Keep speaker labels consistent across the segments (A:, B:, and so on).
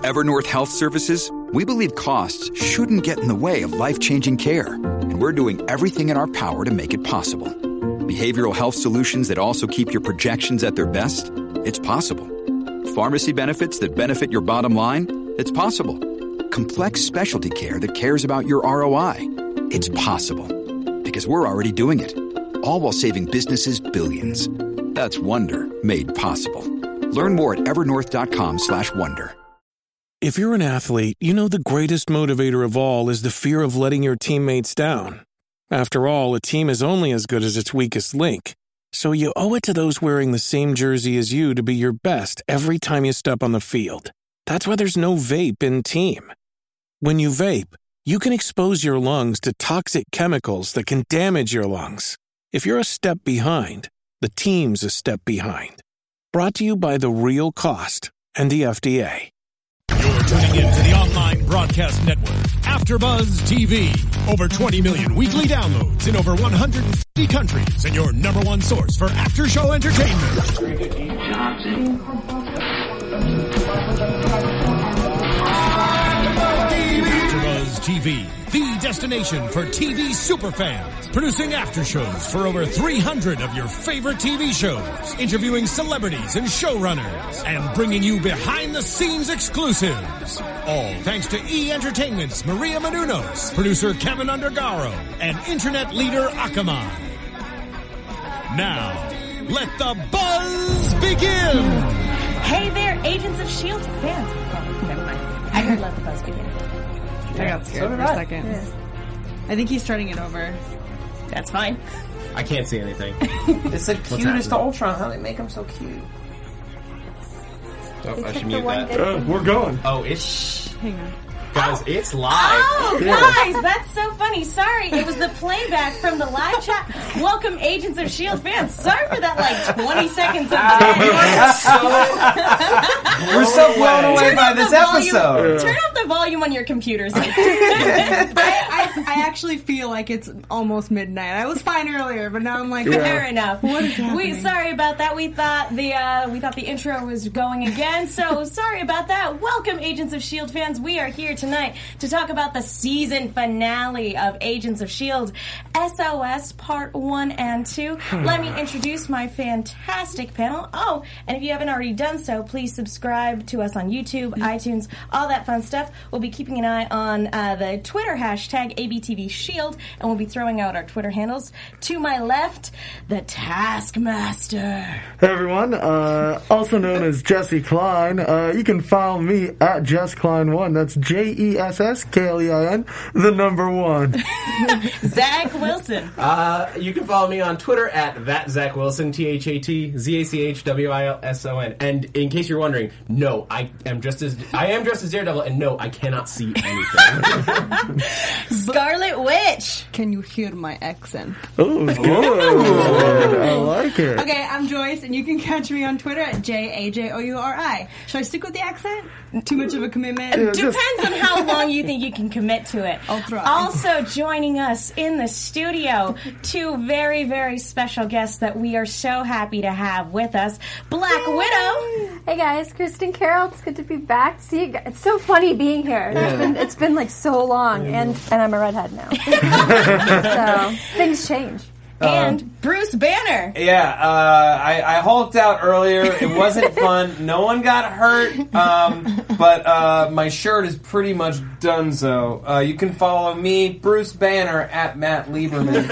A: At Evernorth Health Services, we believe costs shouldn't get in the way of life-changing care, and we're doing everything in our power to make it possible. Behavioral health solutions that also keep your projections at their best? It's possible. Pharmacy benefits that benefit your bottom line? It's possible. Complex specialty care that cares about your ROI? It's possible. Because we're already doing it. All while saving businesses billions. That's Wonder made possible. Learn more at evernorth.com/wonder.
B: If you're an athlete, you know the greatest motivator of all is the fear of letting your teammates down. After all, a team is only as good as its weakest link. So you owe it to those wearing the same jersey as you to be your best every time you step on the field. That's why there's no vape in team. When you vape, you can expose your lungs to toxic chemicals that can damage your lungs. If you're a step behind, the team's a step behind. Brought to you by The Real Cost and the FDA.
C: You're tuning in to the online broadcast network, AfterBuzz TV. Over 20 million weekly downloads in over 150 countries, and your number one source for after-show entertainment. AfterBuzz TV, the destination for TV superfans. Producing aftershows for over 300 of your favorite TV shows. Interviewing celebrities and showrunners. And bringing you behind-the-scenes exclusives. All thanks to E! Entertainment's Maria Menounos, producer Kevin Undergaro, and internet leader Akamai. Now, let the buzz begin!
D: Hey there, Agents of S.H.I.E.L.D. fans. Oh, never mind. I heard let the buzz begin.
E: I got scared for a second.
D: Yeah.
E: I think he's starting it over.
D: That's fine.
F: I can't see anything.
G: It's the cutest Ultron. How they make him so cute?
F: Oh, I should mute that.
H: We're going.
F: Oh, it's...
E: Hang on.
F: Guys, it's live.
D: Oh, guys, that's so funny. Sorry, it was the playback from the live chat. Welcome, Agents of S.H.I.E.L.D. fans. Sorry for that, 20 seconds of delay.
G: We're so blown away by this episode.
D: Turn off the volume on your computers.
E: I actually feel like it's almost midnight. I was fine earlier, but now I'm like,
D: fair enough.
E: What is happening?
D: Sorry about that. We thought the intro was going again, so sorry about that. Welcome, Agents of S.H.I.E.L.D. fans. We are here tonight to talk about the season finale of Agents of S.H.I.E.L.D. SOS Part 1 and 2. Let me introduce my fantastic panel. Oh, and if you haven't already done so, please subscribe to us on YouTube, iTunes, all that fun stuff. We'll be keeping an eye on the Twitter hashtag ABTVShield, and we'll be throwing out our Twitter handles. To my left, the Taskmaster.
H: Hey everyone, also known as Jesse Klein. You can follow me at JessKlein1. That's JessKlein, the number 1.
D: Zach Wilson.
F: You can follow me on Twitter at @ZachWilson, ThatZachWilson. And in case you're wondering, no, I am dressed as Daredevil, and no, I cannot see anything.
D: Scarlet Witch.
E: Can you hear my accent?
H: Oh, good. I like it.
E: Okay, I'm Joyce, and you can catch me on Twitter at JAJOURI. Should I stick with the accent? Too much of a commitment?
D: Depends on how long you think you can commit to it.
E: I'll try.
D: Also joining us in the studio, two very, very special guests that we are so happy to have with us. Black Widow.
I: Hey guys, Kristen Carroll. It's good to be back. See you guys. It's so funny being here.
H: Yeah.
I: It's been like so long, and I'm a redhead now. So things change.
D: And Bruce Banner.
G: Yeah, I hulked out earlier. It wasn't fun. No one got hurt, but my shirt is pretty much done so. You can follow me, Bruce Banner, at Matt Lieberman.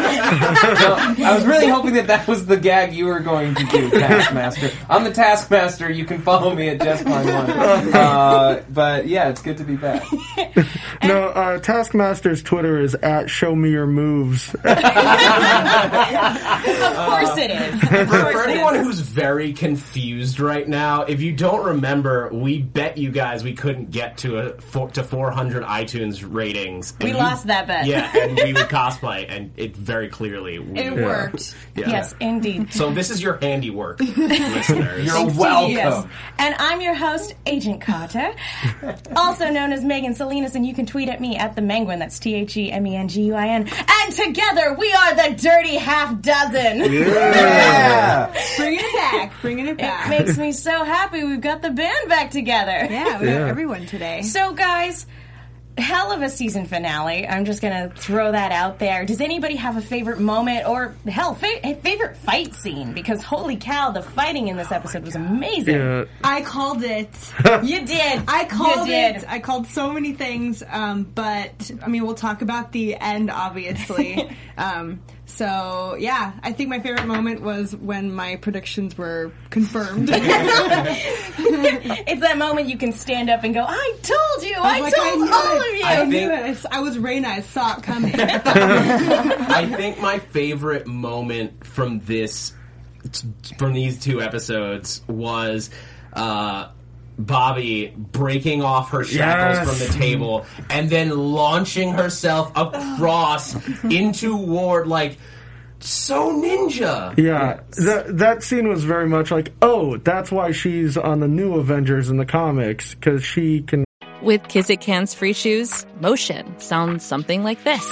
G: I was really hoping that was the gag you were going to do, Taskmaster. I'm the Taskmaster. You can follow me at JessKlein1. But yeah, it's good to be back.
H: No, Taskmaster's Twitter is at @ShowMeYourMoves.
D: Of course it is.
F: For anyone who's very confused right now, if you don't remember, we bet you guys we couldn't get to 400 iTunes ratings.
D: We lost that bet.
F: Yeah, and we would cosplay, and it very clearly
E: worked.
F: Yeah.
D: Yes, indeed.
F: So this is your handiwork, listeners.
G: You're welcome.
D: Yes. And I'm your host, Agent Carter, also known as Megan Salinas, and you can tweet at me at the Menguin. That's TheMenguin. And together we are the Dirty half dozen.
G: Yeah.
E: Bringing it back.
D: It makes me so happy we've got the band back together.
E: Yeah, we got everyone today.
D: So, guys, hell of a season finale. I'm just going to throw that out there. Does anybody have a favorite moment or, hell, favorite fight scene? Because, holy cow, the fighting in this episode was amazing.
H: Yeah.
E: I called it.
D: You did.
E: I called
D: You did.
E: it. I called so many things, but, I mean, we'll talk about the end, obviously. So, yeah, I think my favorite moment was when my predictions were confirmed.
D: It's that moment you can stand up and go, I told you! I told all of you!
E: I knew it. I was Raina. I saw it coming.
F: I think my favorite moment from these two episodes was Bobby breaking off her shackles from the table and then launching herself across into Ward like so ninja.
H: Yeah, that scene was very much like, oh, that's why she's on the new Avengers in the comics, because she can...
J: With Kizik hands-free shoes, motion sounds something like this.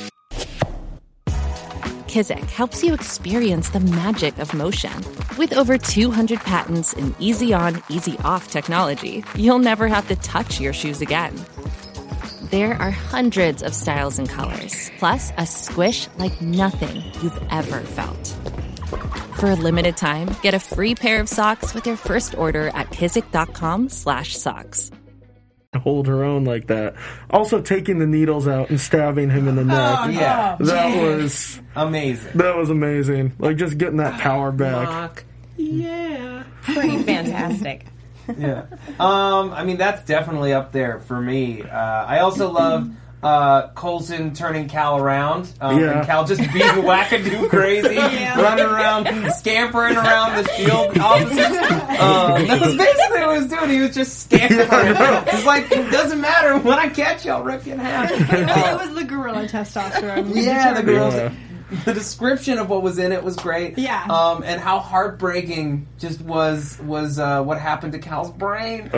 J: Kizik helps you experience the magic of motion. With over 200 patents and easy-on, easy-off technology, you'll never have to touch your shoes again. There are hundreds of styles and colors, plus a squish like nothing you've ever felt. For a limited time, get a free pair of socks with your first order at kizik.com/socks.
H: hold her own like that. Also taking the needles out and stabbing him in the neck.
G: Yeah.
H: That was
G: amazing.
H: That was amazing. Like, just getting that power back.
D: Yeah. Pretty fantastic.
G: Yeah. I mean, that's definitely up there for me. I also love Coulson turning Cal around. And Cal just being wackadoo crazy, running around, scampering around the shield officers. That was basically what he was doing. He was just scampering. He's like, it doesn't matter. When I catch you, I'll rip you in half.
E: It was the gorilla testosterone.
G: Yeah, the gorilla. The description of what was in it was great.
E: Yeah.
G: And how heartbreaking just was what happened to Cal's brain.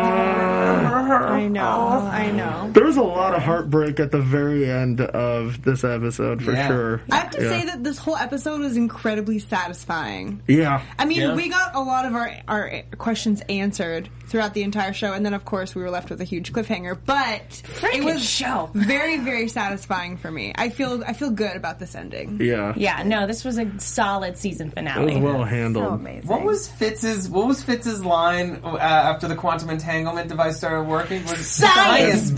E: I know.
H: There was a lot of heartbreak at the very end of this episode, for sure.
E: I have to say that this whole episode was incredibly satisfying.
H: Yeah.
E: I mean, we got a lot of our questions answered throughout the entire show, and then, of course, we were left with a huge cliffhanger, but it was very, very satisfying for me. I feel good about this ending.
H: Yeah.
D: Yeah, no, this was a solid season finale.
H: It was well handled.
I: So amazing.
G: What was Fitz's line after the quantum entanglement device started working?
D: Science,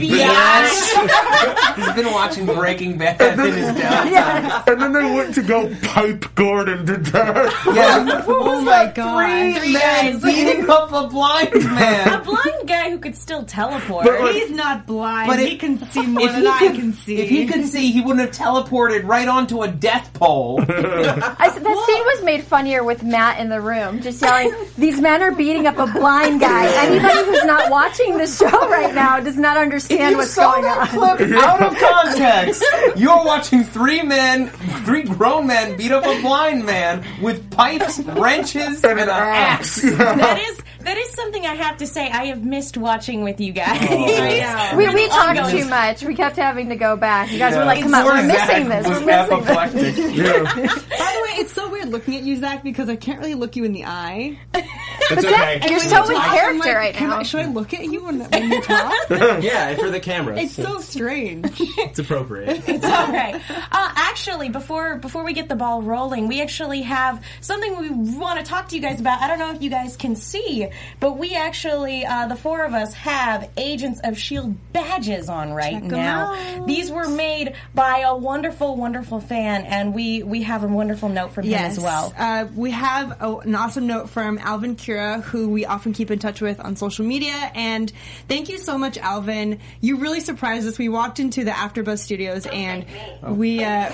D: bitch!
G: He's been watching Breaking Bad in his downtime.
H: And then they went to go pipe Gordon to death.
G: Yeah.
E: Oh my god.
G: Three men beating up a blind man.
D: A blind guy who could still teleport.
H: But,
E: He's not blind.
G: But
E: he can see more than I can see.
G: If he could see, he wouldn't have teleported right onto a death pole.
I: That scene was made funnier with Matt in the room, just yelling, "These men are beating up a blind guy." Anybody who's not watching the show right now does not understand what's going on.
G: Clip out of context. You're watching three grown men beat up a blind man with pipes, wrenches, and an axe.
D: That is something I have to say I have missed watching with you guys.
I: We talked too much. We kept having to go back. You guys were like, "Come on, we're missing this. We're missing this."
E: By the way, it's so weird looking at you, Zach, because I can't really look you in the eye.
F: It's okay.
I: You're so in character right now.
E: Should I look at you when you talk?
F: Yeah, for the camera.
E: It's so strange.
F: It's appropriate.
D: It's okay. Actually, before we get the ball rolling, we actually have something we want to talk to you guys about. I don't know if you guys can see, but we actually, the four of us, have Agents of S.H.I.E.L.D. badges on right now. These were made by a wonderful, wonderful fan, and we have a wonderful note from him as well.
E: We have an awesome note from Alvin Kira, who we often keep in touch with on social media, and thank you so much, Alvin. You really surprised us. We walked into the AfterBuzz Studios, and we...
G: Let's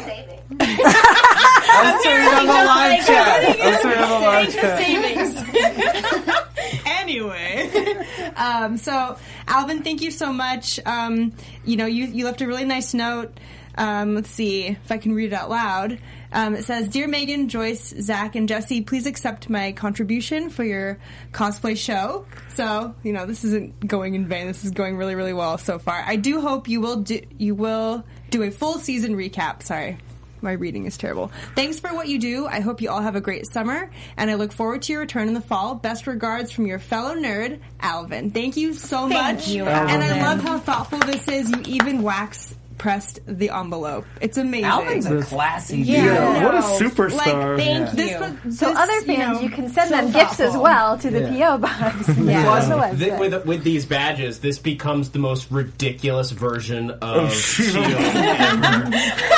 G: turn it on the live chat. Let's turn it on the live chat.
E: Anyway, so Alvin, thank you so much. You left a really nice note. Let's see if I can read it out loud. It says, "Dear Megan, Joyce, Zach, and Jesse, please accept my contribution for your cosplay show." So, this isn't going in vain. This is going really, really well so far. I do hope you will do a full season recap. Sorry. My reading is terrible. Thanks for what you do. I hope you all have a great summer, and I look forward to your return in the fall. Best regards from your fellow nerd, Alvin. Thank you so much.
D: Thank you,
E: And I
D: Alvin.
E: love how thoughtful this is. You even pressed the envelope. It's amazing.
G: Alvin's a classy dude.
H: Yeah, what a
E: Like,
H: superstar.
D: Thank you.
I: So other fans, you can send them gifts as well to the P.O. Box.
F: Plus,
I: On the website.
F: with these badges, this becomes the most ridiculous version of
H: Shield.
F: Shield ever.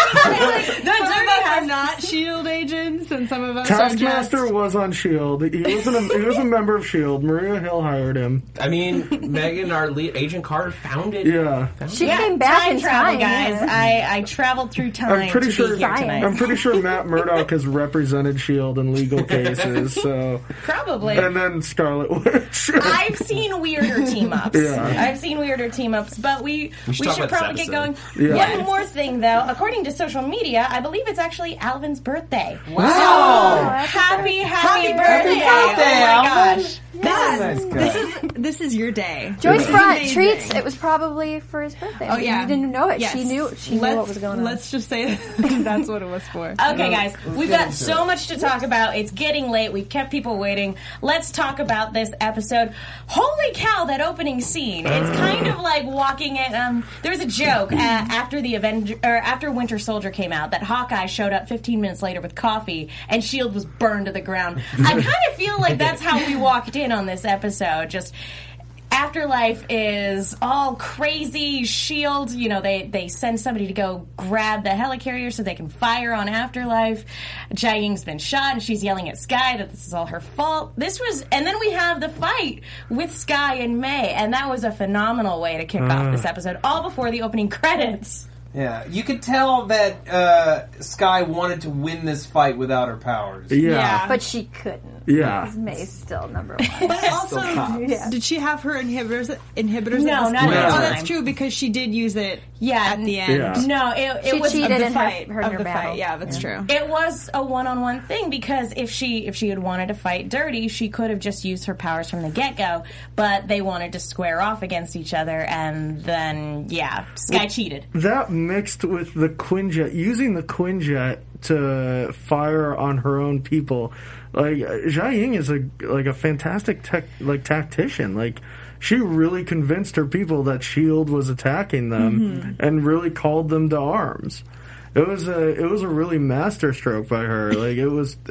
E: Some of us are not S.H.I.E.L.D. agents, and some of us are
H: Taskmaster
E: just...
H: was on S.H.I.E.L.D. He was a member of S.H.I.E.L.D. Maria Hill hired him.
F: I mean, Megan, our lead, Agent Carter, found it.
H: Yeah.
I: She came back
D: time
I: in
D: travel,
I: time,
D: guys.
I: yeah.
D: I traveled through time
H: I'm pretty
D: to
H: sure.
D: be here tonight.
H: I'm pretty sure Matt Murdock has represented S.H.I.E.L.D. in legal cases. So,
D: Probably.
H: and then Scarlet Witch.
D: I've seen weirder team ups.
H: Yeah.
D: I've seen weirder team ups, but we
F: should talk
D: should
F: about
D: probably
F: this
D: get going.
H: episode. Yeah.
D: One more thing, though. According to social media, I believe it's actually Alvin's birthday.
G: Wow.
D: Happy birthday!
G: birthday,
D: Oh my
G: Alvin.
D: gosh.
G: Nice guy.
E: This is your day.
I: Joyce
E: This is
I: brought
E: amazing.
I: treats. It was probably for his birthday.
E: Oh yeah,
I: You didn't know it.
E: Yes.
I: She knew what was going on.
E: Let's just say that's what it was for.
D: Okay, guys, we've got so much to talk about. It's getting late. We've kept people waiting. Let's talk about this episode. Holy cow, that opening scene! It's kind of like walking in. There was a joke after after Winter Soldier came out that Hawkeye showed up 15 minutes later with coffee, and S.H.I.E.L.D. was burned to the ground. I kind of feel like that's how we walked in on this episode. Just. Afterlife is all crazy. S.H.I.E.L.D., you know, they send somebody to go grab the helicarrier so they can fire on Afterlife. Jia-Ying's been shot, and she's yelling at Skye that this is all her fault. And then we have the fight with Skye and May, and that was a phenomenal way to kick off this episode, all before the opening credits.
G: Yeah, you could tell that Skye wanted to win this fight without her powers.
H: Yeah.
I: But she couldn't.
H: Yeah.
I: Because May's still number one.
E: But also, did she have her inhibitors?
D: No,
E: at this
D: not
E: point?
D: at the
E: Oh,
D: time.
E: that's true because she did use it. At the end.
H: Yeah.
D: No, it
I: She
D: was
I: cheated
E: Of the
I: in
E: fight.
I: her
E: Of the
I: battle.
E: fight. Yeah, that's true.
D: It was a one-on-one thing because if she had wanted to fight dirty, she could have just used her powers from the get-go. But they wanted to square off against each other, and then Skye cheated.
H: That mixed with the Quinjet, using the Quinjet to fire on her own people. Like Jia-Ying is a fantastic tactician. Like she really convinced her people that S.H.I.E.L.D. was attacking them and really called them to arms. It was a really masterstroke by her. Like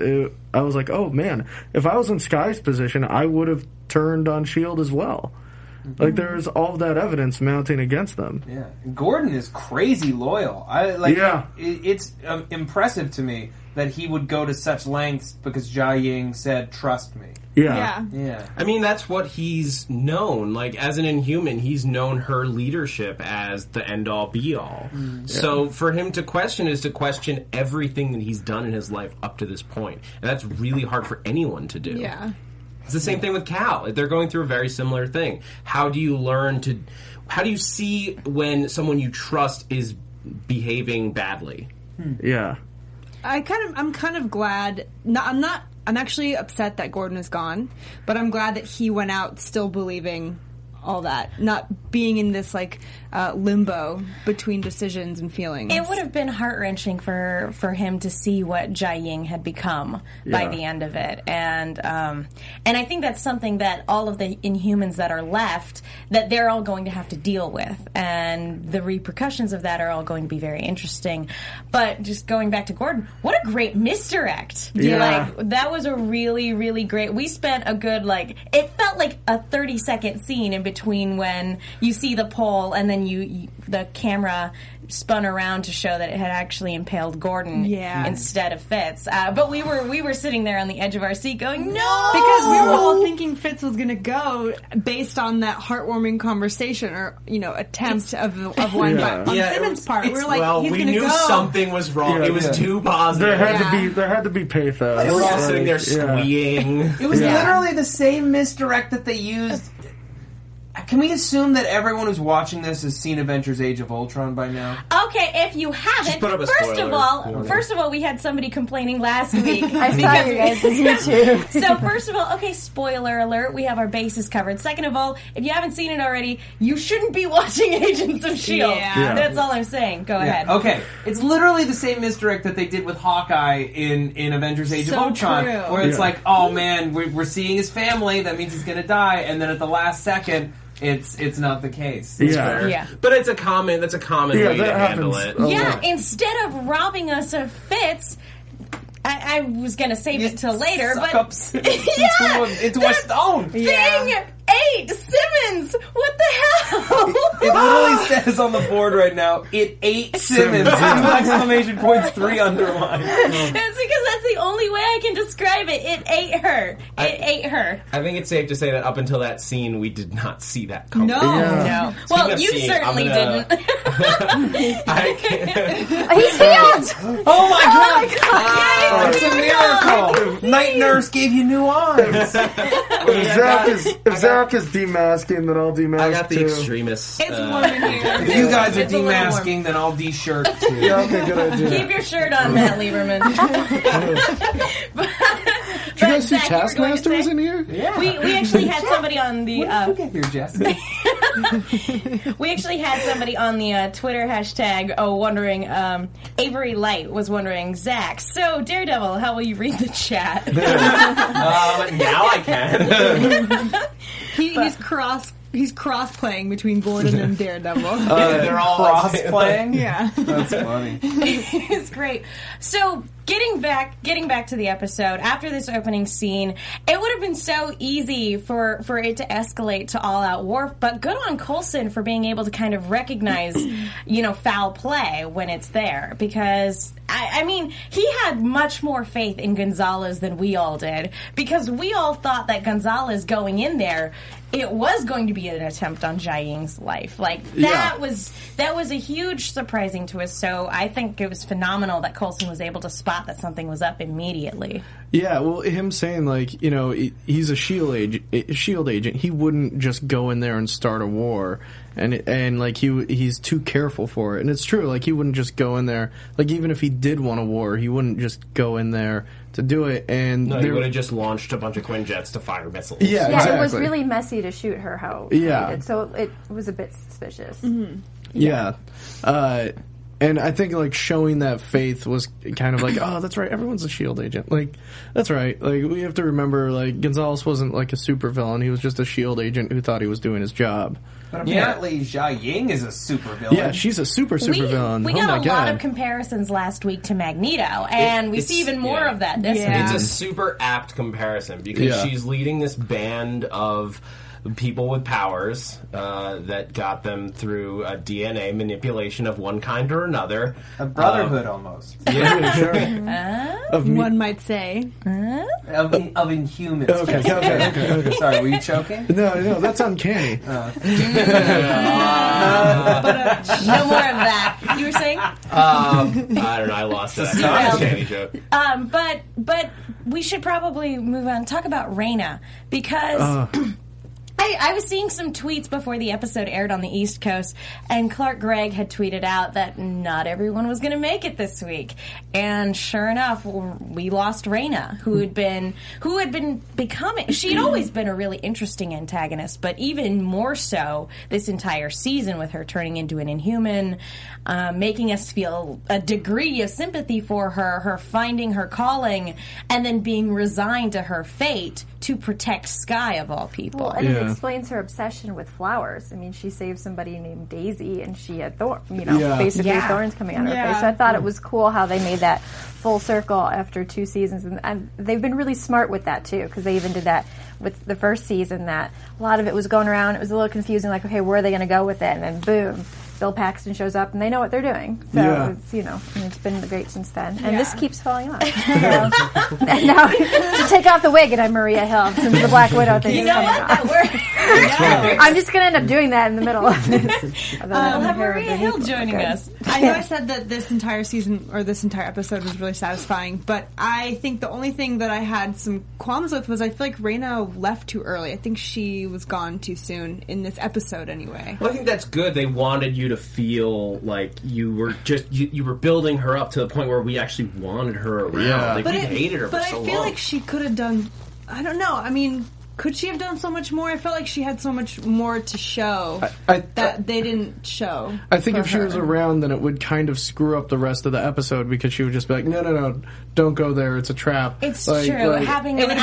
H: I was like, oh man, if I was in Skye's position, I would have turned on S.H.I.E.L.D. as well. Like there's all of that evidence mounting against them.
G: Yeah, Gordon is crazy loyal. It's impressive to me that he would go to such lengths because Jia-Ying said, "Trust me."
H: Yeah.
F: I mean, that's what he's known. Like, as an Inhuman, he's known her leadership as the end-all, be-all. So for him to question is to question everything that he's done in his life up to this point. And that's really hard for anyone to do.
E: Yeah.
F: It's the same thing with Cal. They're going through a very similar thing. How do you see when someone you trust is behaving badly?
H: Yeah.
E: I'm kind of glad. I'm actually upset that Gordon is gone, but I'm glad that he went out still believing all that, not being in this limbo between decisions and feelings.
D: It would have been heart-wrenching for him to see what Jia-Ying had become by the end of it, and I think that's something that all of the Inhumans that are left, that they're all going to have to deal with, and the repercussions of that are all going to be very interesting. But just going back to Gordon, what a great misdirect!
H: Yeah.
D: That was a really, really great. We spent a good it felt like a 30-second scene in between when you see the pole and then the camera spun around to show that it had actually impaled Gordon instead of Fitz. But we were sitting there on the edge of our seat going, no!
E: Because we were all thinking Fitz was going to go based on that heartwarming conversation or, attempt of one on Simmons' part. We were like, he's
F: we
E: going to
F: knew
E: go.
F: something was wrong. It was too positive.
H: There had to be pathos.
F: We're all sitting there squeeing.
G: It was literally the same misdirect that they used Can we assume that everyone who's watching this has seen Avengers: Age of Ultron by now?
D: Okay, if you haven't,
F: put up a
D: first of all, we had somebody complaining last week.
I: I saw you guys' YouTube.
D: So first of all, okay, spoiler alert, we have our bases covered. Second of all, if you haven't seen it already, you shouldn't be watching Agents of S.H.I.E.L.D.
E: Yeah.
D: That's all I'm saying. Go ahead.
G: Okay, it's literally the same misdirect that they did with Hawkeye in Avengers: Age of
E: So
G: Ultron,
E: true.
G: where it's like, oh man, we're seeing his family, that means he's gonna die, and then at the last second, it's not the case.
D: Yeah.
F: But it's a common. That's a common way to handle it.
D: Yeah, instead of robbing us of Fitz, I was going to save it till later, but
G: Suck-ups
D: yeah,
G: into a stone.
D: Thing 8 Simmons. What the hell?
G: It literally says on the board right now, it ate Simmons. Exclamation points 3 underlined.
D: That's because that's the only way I can describe it. It ate her. It ate her.
F: I think it's safe to say that up until that scene, we did not see that coming.
E: No.
D: No. Well,
F: of
D: you
F: seeing,
D: certainly didn't.
F: I can't.
I: He's healed!
G: Oh my god!
D: Yay,
G: It's a miracle! Night Nurse gave you new eyes!
H: If Zach is demasking, then I'll demask
F: I got the
H: too.
F: extremists.
D: It's warm in here.
G: If you guys are
D: It's a little warm.
G: demasking, then I'll de-shirt too.
H: Yeah, okay, good idea.
D: Keep your shirt on, Matt Lieberman.
K: Did you guys see Taskmaster was in here?
G: Yeah.
D: We actually had somebody on the
G: What did you get here, Jess?
D: we actually had somebody on the Twitter hashtag wondering. Avery Light was wondering, Zach. So Daredevil, how will you read the chat?
F: Now I can.
E: He's cross playing between Gordon and Daredevil.
F: They're all
G: cross-playing?
E: Yeah.
G: That's funny.
D: It's great. So getting back to the episode, after this opening scene, it would have been so easy for it to escalate to all-out war, but good on Coulson for being able to kind of recognize, foul play when it's there, because I mean, he had much more faith in Gonzalez than we all did, because we all thought that Gonzalez going in there, it was going to be an attempt on Jia Ying's life. Like, that was a huge surprising to us, so I think it was phenomenal that Coulson was able to spot that something was up immediately.
K: Yeah, well, him saying, like, he's a S.H.I.E.L.D. agent. He wouldn't just go in there and start a war. And like, he's too careful for it. And it's true, like, he wouldn't just go in there. Like, even if he did want a war, he wouldn't just go in there to do it. And
F: he would have just launched a bunch of Quinjets to fire missiles.
K: Yeah,
I: Yeah,
K: exactly.
I: it was really messy to shoot her how he did, so it was a bit suspicious.
E: Mm-hmm.
K: Yeah. And I think, like, showing that faith was kind of like, oh, that's right, everyone's a S.H.I.E.L.D. agent. Like, that's right. Like, we have to remember, like, Gonzalez wasn't, like, a supervillain. He was just a S.H.I.E.L.D. agent who thought he was doing his job.
G: But apparently Jia Ying is a supervillain.
K: Yeah, she's a supervillain.
D: We got a lot of comparisons last week to Magneto, and we see even more of that this week.
F: It's a super apt comparison because she's leading this band of people with powers that got them through a DNA manipulation of one kind or another.
G: A brotherhood, almost.
F: Yeah, sure.
E: One might say.
G: Of Inhumans.
K: Okay.
G: Sorry, were you choking?
K: No, that's uncanny.
D: No more of that. You were saying?
F: I don't know. I lost it. Uncanny joke.
D: But we should probably move on and talk about Raina, because I was seeing some tweets before the episode aired on the East Coast, and Clark Gregg had tweeted out that not everyone was going to make it this week. And sure enough, we lost Raina, who had been becoming. She had always been a really interesting antagonist, but even more so this entire season, with her turning into an Inhuman, making us feel a degree of sympathy for her finding her calling, and then being resigned to her fate to protect Skye of all people.
I: Well, and it explains her obsession with flowers. I mean, she saved somebody named Daisy, and she had basically thorns coming out of her face. So I thought it was cool how they made that full circle after 2 seasons, and they've been really smart with that too, because they even did that with the first season. That a lot of it was going around. It was a little confusing, like, okay, where are they going to go with it? And then boom, Bill Paxton shows up, and they know what they're doing. So it's, and it's been great since then. And this keeps falling off. And now to take off the wig, and I'm Maria Hill, since the Black Widow thing is coming off. I'm just going to end up doing that in the middle of this.
D: We'll have Maria Hill joining us.
E: I know I said that this entire season or this entire episode was really satisfying, but I think the only thing that I had some qualms with was I feel like Raina left too early. I think she was gone too soon in this episode anyway.
F: Well, I think that's good. They wanted you to feel like you were just you were building her up to the point where we actually wanted her around.
K: Yeah.
F: Like, we hated her for so long.
E: But I feel like she could have done. I don't know. I mean, could she have done so much more? I felt like she had so much more to show that they didn't show.
K: I think if she was around, then it would kind of screw up the rest of the episode because she would just be like, no, don't go there. It's a trap.
D: It's true. Having an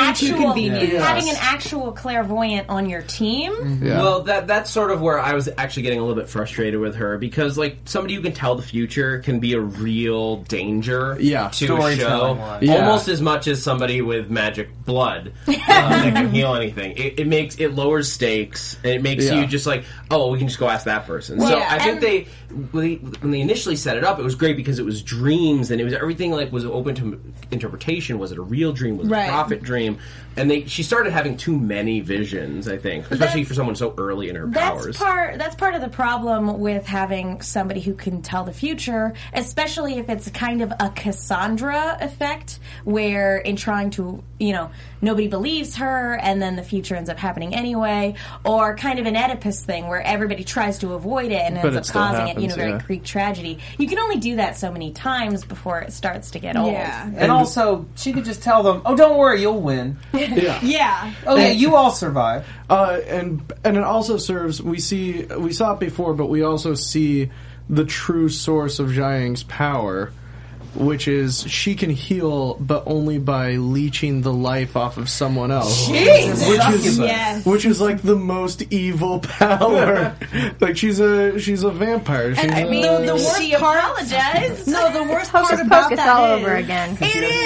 D: actual clairvoyant on your team.
K: Yeah.
F: Well, that's sort of where I was actually getting a little bit frustrated with her because, like, somebody who can tell the future can be a real danger to a show. Almost as much as somebody with magic blood that can heal anything. It lowers stakes and it makes you just like, oh, we can just go ask that person. So I think when they initially set it up, it was great because it was dreams and it was everything like was open to interpretation. Was it a real dream? Was it a prophet dream? And she started having too many visions, I think, especially for someone so early in her powers.
D: That's part of the problem with having somebody who can tell the future, especially if it's kind of a Cassandra effect, where in trying to, nobody believes her, and then the future ends up happening anyway, or kind of an Oedipus thing where everybody tries to avoid it and ends up causing it, very Greek tragedy. You can only do that so many times before it starts to get old.
G: Yeah, and also she could just tell them, "Oh, don't worry, you'll win."
E: Yeah.
G: Oh yeah, you all survive.
K: And it also serves. We saw it before, but we also see the true source of Jiaying's power, which is she can heal, but only by leeching the life off of someone else. Which is like the most evil power. Like she's a vampire.
D: The worst part. Apologize.
E: No, the worst part about that
I: all over again.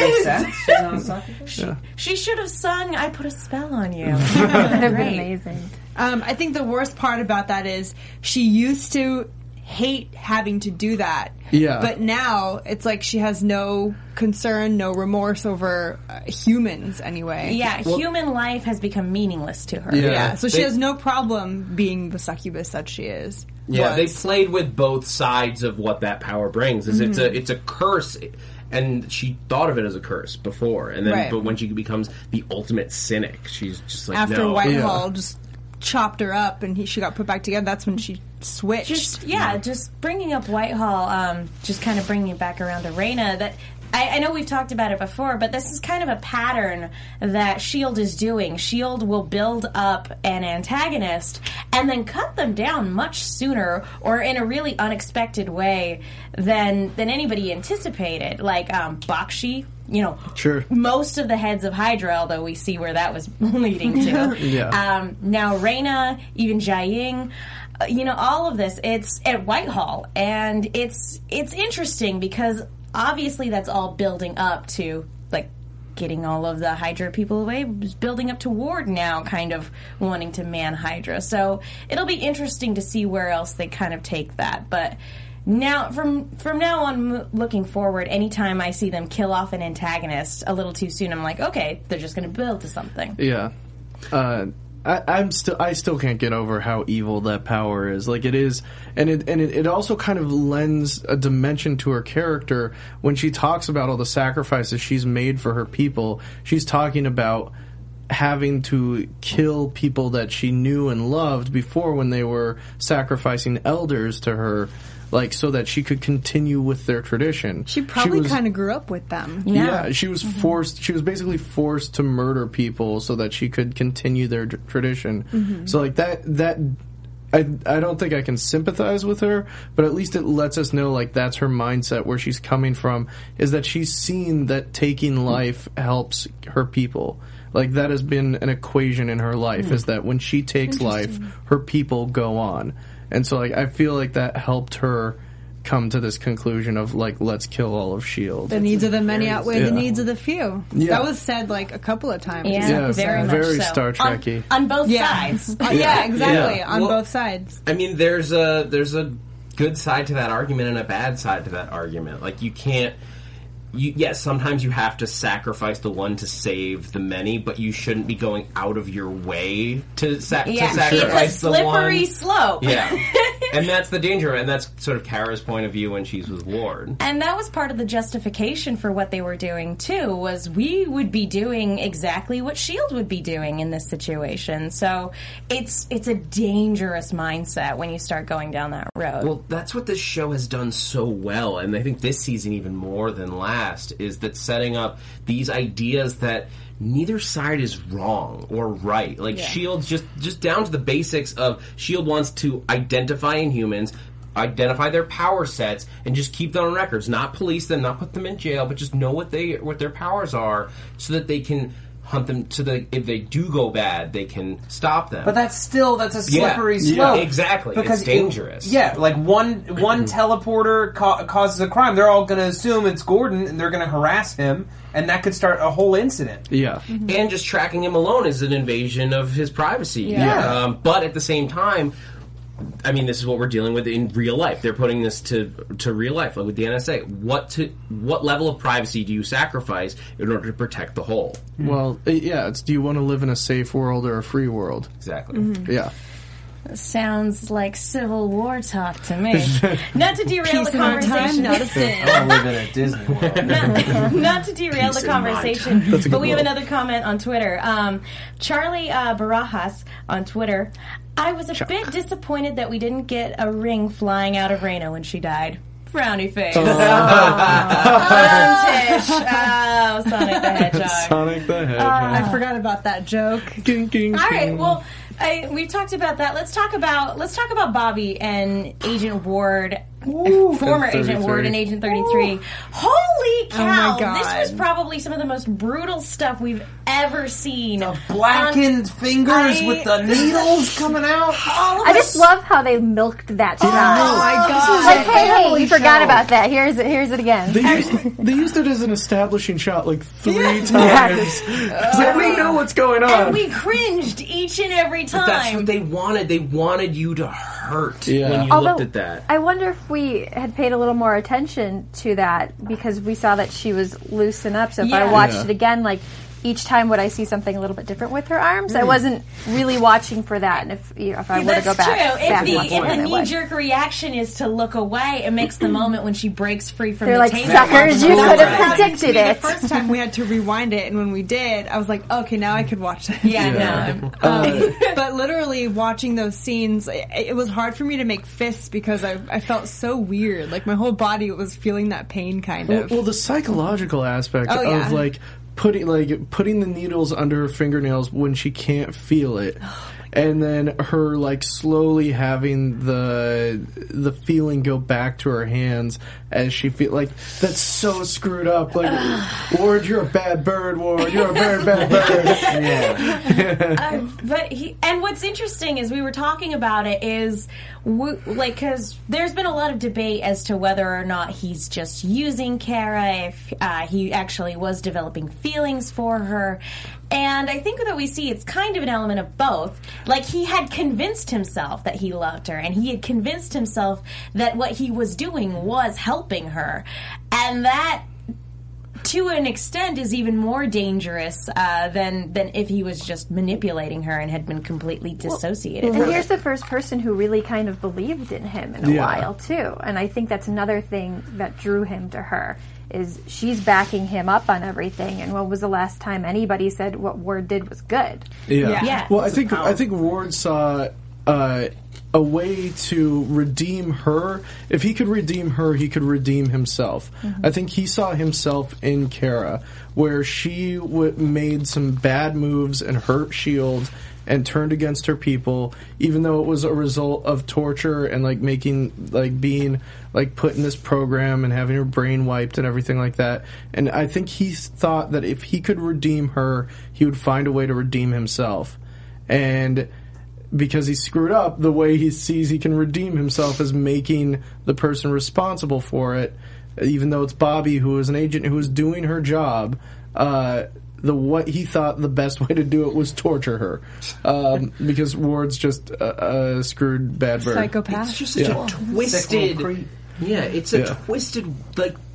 D: It is. She should have sung "I Put a Spell on You."
I: That would have been amazing.
E: I think the worst part about that is she used to hate having to do that.
K: Yeah.
E: But now it's like she has no concern, no remorse over humans anyway.
D: Yeah, human life has become meaningless to her.
E: Yeah. So she has no problem being the succubus that she is.
F: Yeah, they played with both sides of what that power brings. It's a curse. And she thought of it as a curse before, and then but when she becomes the ultimate cynic, she's just like
E: after Whitehall just chopped her up and she got put back together. That's when she switched.
D: Just bringing up Whitehall, just kind of bringing it back around to Raina. That I know we've talked about it before, but this is kind of a pattern that S.H.I.E.L.D. is doing. S.H.I.E.L.D. will build up an antagonist and then cut them down much sooner or in a really unexpected way than anybody anticipated. Like Bakshi,
K: sure.
D: Most of the heads of Hydra, although we see where that was leading to. Now Raina, even Jiaying, all of this, it's at Whitehall, and it's interesting because obviously that's all building up to, like, getting all of the Hydra people away, building up to Ward now kind of wanting to man Hydra. So it'll be interesting to see where else they kind of take that. But now, from now on, looking forward, anytime I see them kill off an antagonist a little too soon, I'm like, okay, they're just going to build to something.
K: Yeah. I still can't get over how evil that power is. Like, it is, and it also kind of lends a dimension to her character when she talks about all the sacrifices she's made for her people. She's talking about having to kill people that she knew and loved before when they were sacrificing elders to her, like, so that she could continue with their tradition.
E: She probably kind of grew up with them.
K: Yeah, she was forced. She was basically forced to murder people so that she could continue their tradition. So, like, that I don't think I can sympathize with her, but at least it lets us know, like, that's her mindset, where she's coming from, is that she's seen that taking life helps her people. Like, that has been an equation in her life, is that when she takes life, her people go on. And so, like, I feel like that helped her come to this conclusion of, like, let's kill all of S.H.I.E.L.D.
E: The needs of the many outweigh the needs of the few.
K: Yeah.
E: That was said, like, a couple of times.
D: Yeah,
K: very
D: so.
K: Star Trek-y.
D: On both sides.
E: Exactly. On both sides.
F: I mean, there's a good side to that argument and a bad side to that argument. Like, you can't... yes, sometimes you have to sacrifice the one to save the many, but you shouldn't be going out of your way to sacrifice the one.
D: It's a slippery slope.
F: Yeah. And that's the danger, and that's sort of Kara's point of view when she's with Ward.
D: And that was part of the justification for what they were doing, too, was we would be doing exactly what S.H.I.E.L.D. would be doing in this situation. So it's a dangerous mindset when you start going down that road.
F: Well, that's what this show has done so well, and I think this season even more than last, is that setting up these ideas that neither side is wrong or right. Like, S.H.I.E.L.D.'s just down to the basics of S.H.I.E.L.D. wants to identify Inhumans, identify their power sets, and just keep them on records. Not police them, not put them in jail, but just know what their powers are so that they can hunt them, so that if they do go bad, they can stop them.
G: But that's a slippery slope.
F: Yeah, exactly.
G: Because
F: it's dangerous.
G: Like one teleporter causes a crime. They're all going to assume it's Gordon, and they're going to harass him, and that could start a whole incident.
K: Yeah.
F: And just tracking him alone is an invasion of his privacy.
G: Yeah.
F: But at the same time, I mean, this is what we're dealing with in real life. They're putting this to real life, like with the NSA. What level of privacy do you sacrifice in order to protect the whole?
K: Well, it's do you want to live in a safe world or a free world?
F: Exactly.
D: Mm-hmm.
K: Yeah.
D: Sounds like Civil War talk to me. Not to derail the
E: Peace in our
D: conversation.
E: time, not a thing.
G: I live in a Disney world.
D: Not to derail the conversation, but we have another comment on Twitter. Charlie Barajas on Twitter. I was a bit disappointed that we didn't get a ring flying out of Reyna when she died. Frowny face. Tish. Oh, Sonic the Hedgehog.
K: Sonic the Hedgehog.
E: I forgot about that joke.
D: All right, well, we've talked about that. Let's talk about Bobby and Agent Ward. Former Agent Ward and Agent 33. Holy cow!
E: Oh my God.
D: This was probably some of the most brutal stuff we've ever seen.
G: The blackened fingers with the needles coming out.
I: I just love how they milked that shot.
E: Oh my God!
I: Like, hey, you forgot about that. Here's it again.
K: They used it as an establishing shot like 3 times. So we know what's going on.
D: And we cringed each and every time.
F: But that's what they wanted. They wanted you to hurt when you looked at that.
I: I wonder if we had paid a little more attention to that because we saw that she was loosened up. So if I watched it again, like, each time would I see something a little bit different with her arms? I wasn't really watching for that. And if I were to go back,
D: if the knee-jerk reaction is to look away, it makes the moment when she breaks free from
I: They're
D: the
I: like,
D: table.
I: suckers, you could have predicted it.
E: The first time we had to rewind it, and when we did, I was like, okay, now I could watch this. But literally watching those scenes, it was hard for me to make fists because I felt so weird. Like, my whole body was feeling that pain, kind of.
K: Well, the psychological aspect of, like, putting the needles under her fingernails when she can't feel it, and then her like slowly having the feeling go back to her hands as she feel like that's so screwed up. Like, Ward, you're a bad bird. Ward, you're a very bad bird.
D: And what's interesting is we were talking about it is because there's been a lot of debate as to whether or not he's just using Kara, if he actually was developing feelings for her. And I think that we see it's kind of an element of both. Like, he had convinced himself that he loved her, and he had convinced himself that what he was doing was helping her. And that, to an extent, is even more dangerous than if he was just manipulating her and had been completely dissociated.
I: And here's the first person who really kind of believed in him in a while, too. And I think that's another thing that drew him to her. Is she's backing him up on everything, and when was the last time anybody said what Ward did was good?
K: Well, I think Ward saw a way to redeem her. If he could redeem her, he could redeem himself. Mm-hmm. I think he saw himself in Kara, where she made some bad moves and hurt S.H.I.E.L.D. and turned against her people, even though it was a result of torture and being put in this program and having her brain wiped and everything like that. And I think he thought that if he could redeem her, he would find a way to redeem himself. And because he screwed up, the way he sees he can redeem himself is making the person responsible for it, even though it's Bobby, who is an agent who is doing her job. What he thought the best way to do it was torture her, because Ward's just a screwed bad bird.
E: Psychopath.
F: It's just such a twisted. It's a twisted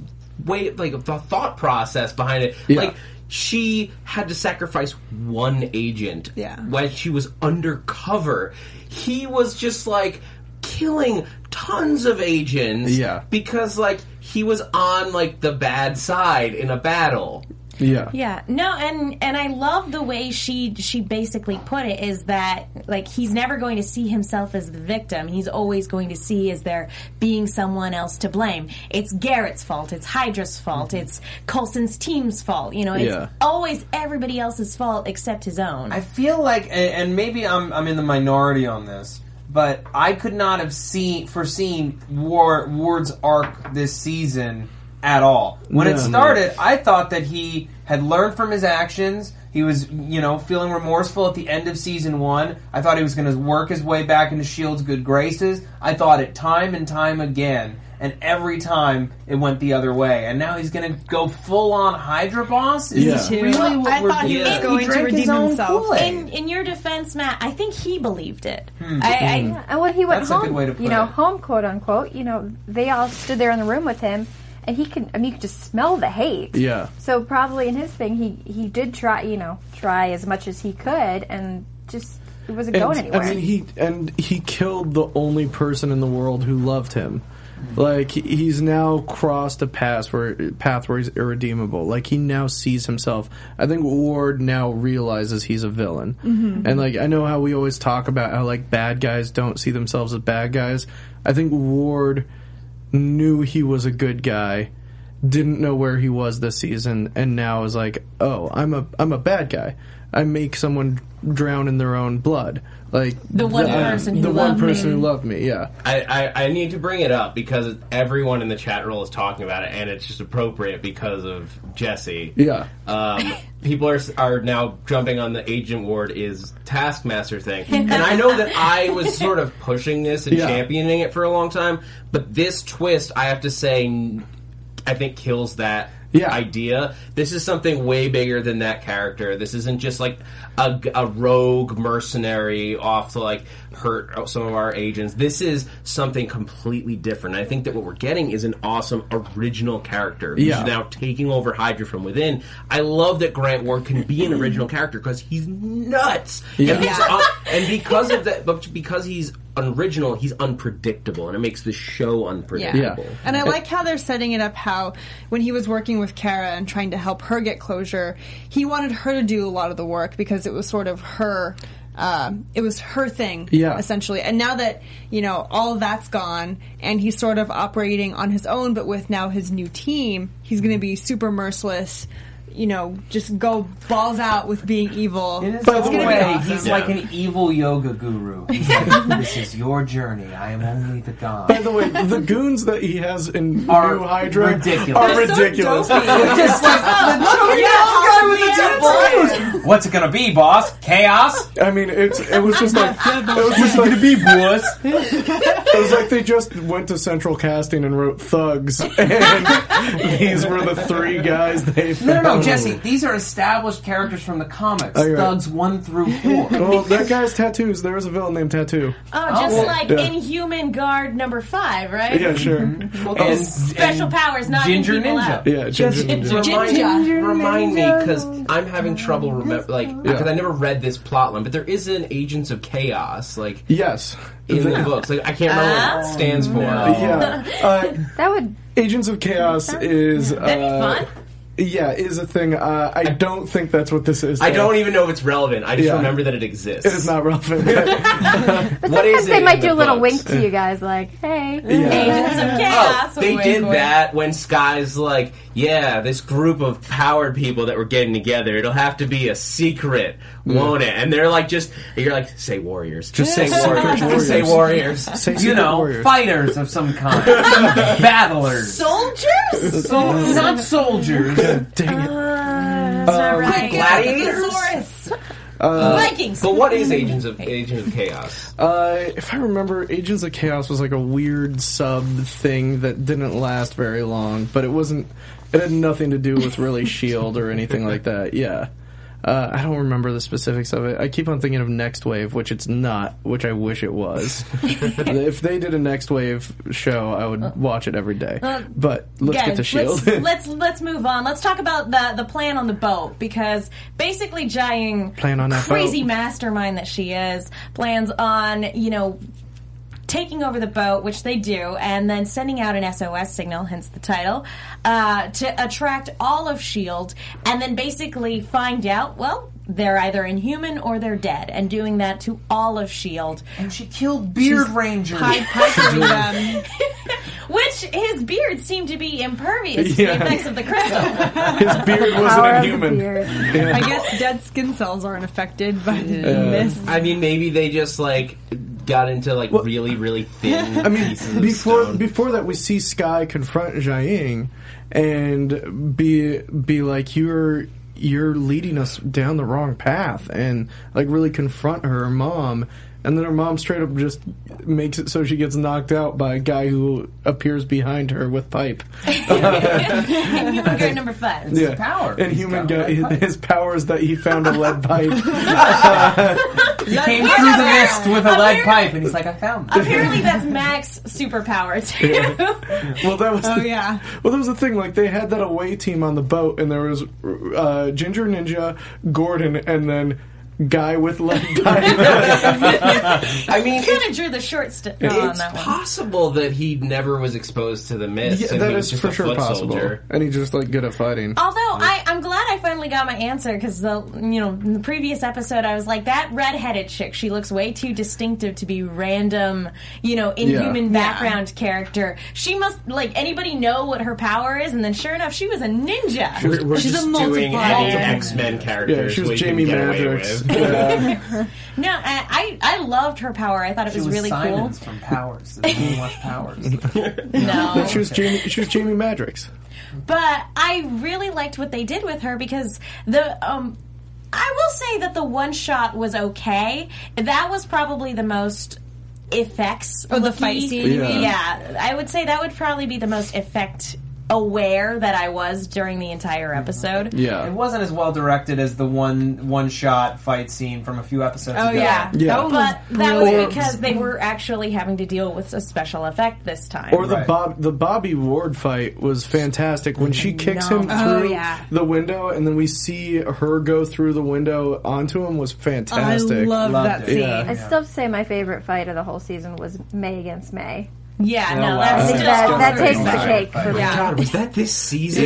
F: way, like the thought process behind it.
K: Yeah.
F: Like she had to sacrifice one agent when she was undercover. He was just like killing tons of agents because like he was on like the bad side in a battle.
D: Yeah. No, and I love the way she basically put it is that like he's never going to see himself as the victim. He's always going to see as there being someone else to blame. It's Garrett's fault. It's Hydra's fault. It's Coulson's team's fault. You know, it's always everybody else's fault except his own.
G: I feel like, and maybe I'm in the minority on this, but I could not have foreseen Ward's arc this season at all. When it started, I thought that he had learned from his actions. He was, feeling remorseful at the end of season 1. I thought he was going to work his way back into S.H.I.E.L.D.'s good graces. I thought it time and time again. And every time it went the other way. And now he's going to go full-on Hydra boss? Is this really what we're
E: thought he was going to redeem himself.
D: In your defense, Matt, I think he believed it.
I: And when he went
G: That's
I: home,
G: a good way to put it.
I: home, quote unquote, they all stood there in the room with him. And you could just smell the hate.
K: Yeah.
I: So probably in his thing, he did try as much as he could, and just it wasn't going anywhere.
K: I mean, he killed the only person in the world who loved him. Like he's now crossed a path where he's irredeemable. Like he now sees himself. I think Ward now realizes he's a villain. Mm-hmm. And like I know how we always talk about how like bad guys don't see themselves as bad guys. I think Ward knew he was a good guy, didn't know where he was this season, and now is like, oh, I'm a bad guy. I make someone drown in their own blood. Like
D: the one person who
K: loved me. Yeah.
F: I need to bring it up because everyone in the chat roll is talking about it, and it's just appropriate because of Jesse.
K: Yeah.
F: People are now jumping on the Agent Ward is Taskmaster thing, and I know that I was sort of pushing this and championing it for a long time, but this twist, I have to say, I think kills that idea. This is something way bigger than that character. This isn't just like a rogue mercenary off to like hurt some of our agents. This is something completely different. I think that what we're getting is an awesome original character who's now taking over Hydra from within. I love that Grant Ward can be an original character because he's nuts. And because of that, but because he's original, he's unpredictable, and it makes the show unpredictable.
E: Yeah. And I like how they're setting it up, how when he was working with Kara and trying to help her get closure, he wanted her to do a lot of the work because it was sort of her it was her thing, essentially. And now that, all of that's gone and he's sort of operating on his own, but with now his new team, he's going to be super merciless, just go balls out with being evil.
G: By the way, he's like an evil yoga guru. He's like, this is your journey. I am only the god.
K: By the way, the goons that he has in New Hydra
G: ridiculous.
K: are ridiculous.
G: So just like the guy with the two boys. What's it gonna be, boss? Chaos?
K: I mean, it was just like
G: gonna be, boss.
K: It was like they just went to central casting and wrote thugs, and these were the 3 guys they found.
G: No, Jesse, these are established characters from the comics. Thugs 1 through 4.
K: Well, that guy's tattoos. There was a villain named Tattoo.
D: Inhuman Guard number 5, right?
K: Yeah, sure.
G: And
D: special powers, not
G: Ginger
D: people
G: Ninja.
D: out.
K: Yeah, Ginger Ninja.
F: Remind me, because I'm having trouble because I never read this plotline, but there is an Agents of Chaos, like
K: yes,
F: in the books. Like I can't remember what it stands for.
I: That would
K: Agents of Chaos is
D: that'd be fun.
K: Yeah, is a thing. I don't think that's what this is.
F: I don't even know if it's relevant. I just remember that it exists.
K: It is not relevant.
F: What is it?
I: They might do a little wink to you guys, like, "Hey,
D: Agents of Chaos."
F: They did that when Sky's like, "Yeah, this group of powered people that we're getting together. It'll have to be a secret, won't it?" And they're like, you're like, "Say warriors. Just say warriors. Just say warriors.
K: Say
G: warriors. Fighters of some kind, battlers,
D: soldiers.
G: Not soldiers."
K: Dang it.
D: That's not right.
F: Gladiators?
D: Vikings.
F: But what is Agents of Chaos?
K: If I remember, Agents of Chaos was like a weird sub thing that didn't last very long, but it had nothing to do with really S.H.I.E.L.D. or anything like that. Yeah. I don't remember the specifics of it. I keep on thinking of Next Wave, which it's not, which I wish it was. If they did a Next Wave show, I would watch it every day. But let's get to S.H.I.E.L.D.
D: Let's move on. Let's talk about the plan on the boat, because basically Jiaying, crazy mastermind that she is, plans on, taking over the boat, which they do, and then sending out an SOS signal, hence the title, to attract all of S.H.I.E.L.D., and then basically find out, well, they're either inhuman or they're dead, and doing that to all of S.H.I.E.L.D.
G: And she killed Beard Ranger.
D: Which his beard seemed to be impervious to the effects of the crystal.
H: His beard wasn't inhuman.
E: I guess dead skin cells aren't affected by the mist.
F: I mean, maybe they just got into really, really thin.
K: I mean,
F: pieces of stone.
K: before that, we see Sky confront Jiaying and be like, you're leading us down the wrong path, and really confront her mom. And then her mom straight up just makes it so she gets knocked out by a guy who appears behind her with pipe.
D: Human guy number 5.
G: It's his power.
K: And his power is that he found a lead pipe.
G: He came through the mist with a lead pipe, and he's like, I found it.
D: Apparently that's Mac's superpower, too.
K: Well, that was Well, that was the thing. They had that away team on the boat, and there was Ginger Ninja, Gordon, and then guy with lead pipe.
F: I mean,
D: kind of drew the short on that one.
F: It's possible that he never was exposed to the mist.
K: Yeah,
F: and
K: that
F: he was
K: is
F: just
K: for
F: a
K: sure
F: foot
K: possible.
F: Soldier.
K: And he's just good at fighting.
D: Although I'm glad I finally got my answer, because in the previous episode I was like, that redheaded chick, she looks way too distinctive to be random, inhuman background character. She must anybody know what her power is, and then sure enough she was a ninja.
F: We're
E: She's
F: just
E: a
F: doing
E: multiplier.
F: any X-Men characters.
K: Yeah, she was
F: we can
K: Jamie
F: get away
K: Madrox.
F: with.
D: No, I loved her power. I thought it was really
G: Simons from Powers. The Too Much Powers.
D: No.
K: She was Jamie Madrox.
D: But I really liked what they did with her, because I will say that the one shot was okay. That was probably the most effects.
E: The fight scene?
D: Yeah, I would say that would probably be the most effect aware that I was during the entire episode.
K: Yeah.
G: It wasn't as well directed as the one shot fight scene from a few episodes ago.
K: Yeah.
D: But that was because they were actually having to deal with a special effect this time.
K: Or the Bobby Ward fight was fantastic when she kicks him through the window, and then we see her go through the window onto him was fantastic.
E: I loved that scene.
K: Yeah.
I: I still say my favorite fight of the whole season was May against May.
D: Yeah, no,
I: that takes the cake for me.
F: God, was that this season?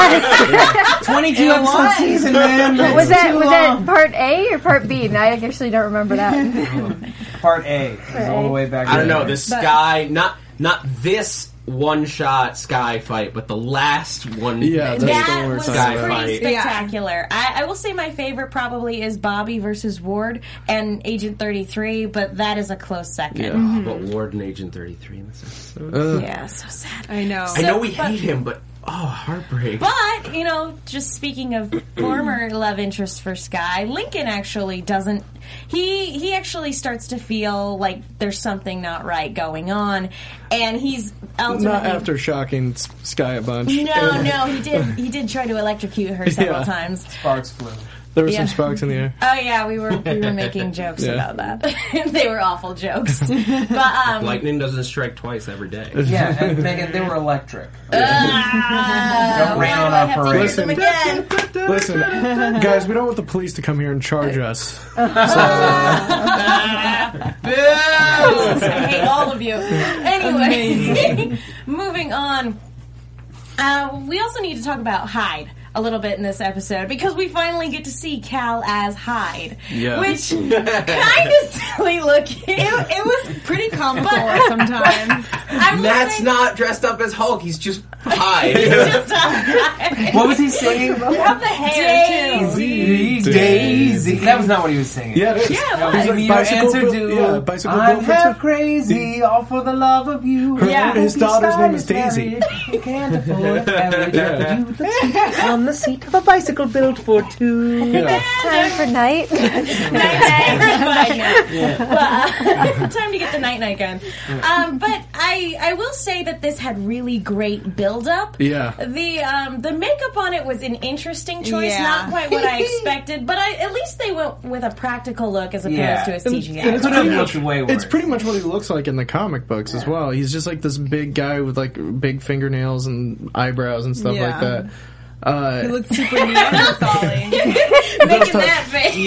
I: Yeah.
G: 22 episode season, man.
I: Was that part A or part B? I actually don't remember that.
G: Part A. It was all the way back.
F: I don't know. The Sky, not this one-shot Sky fight, but the last one.
K: Yeah, that's
D: that
K: the
D: was
F: Sky
D: pretty
F: fight.
D: spectacular. I will say my favorite probably is Bobby versus Ward and Agent 33, but that is a close second.
K: Yeah.
F: But Ward and Agent 33 in this episode.
D: Yeah, so sad.
E: I know.
F: I know we hate him, but heartbreak.
D: But, just speaking of former love interest for Sky, Lincoln actually doesn't... He actually starts to feel like there's something not right going on, and he's ultimately...
K: Not after shocking Sky a bunch.
D: No, he did try to electrocute her several times.
G: Sparks flew.
K: There were some sparks in the air.
D: Oh yeah, we were making jokes about that. They were awful jokes. But
F: lightning doesn't strike twice every day.
G: Yeah, and Megan, they were electric.
D: don't
G: rain on our parade.
K: Listen,
D: again.
K: Listen, guys, we don't want the police to come here and charge us.
D: I hate all of you. Anyway, moving on. We also need to talk about Hyde a little bit in this episode, because we finally get to see Cal as Hyde, which kind of silly looking.
E: It was pretty comical sometimes.
F: Matt's not dressed up as Hulk. He's just Hyde.
G: What was he singing?
D: You have the hair
G: Daisy. That was not what he was singing.
K: Yeah, it is.
D: Yeah,
K: He's like bicycle
G: I'm
K: Bill
G: half crazy, all for the love of you.
K: His daughter's name is Daisy.
G: You can't afford marriage after you. Let's on the seat of a bicycle built for two.
I: It's time for night.
D: Time to get the night gun. But I I will say that this had really great build-up.
K: Yeah.
D: The makeup on it was an interesting choice, not quite what I expected, but at least they went with a practical look as opposed to a CGI.
K: And
G: it's
K: it's pretty much what he looks like in the comic books as well. He's just like this big guy with like big fingernails and eyebrows and stuff like that.
E: He looks super Neanderthal-y.
D: Making that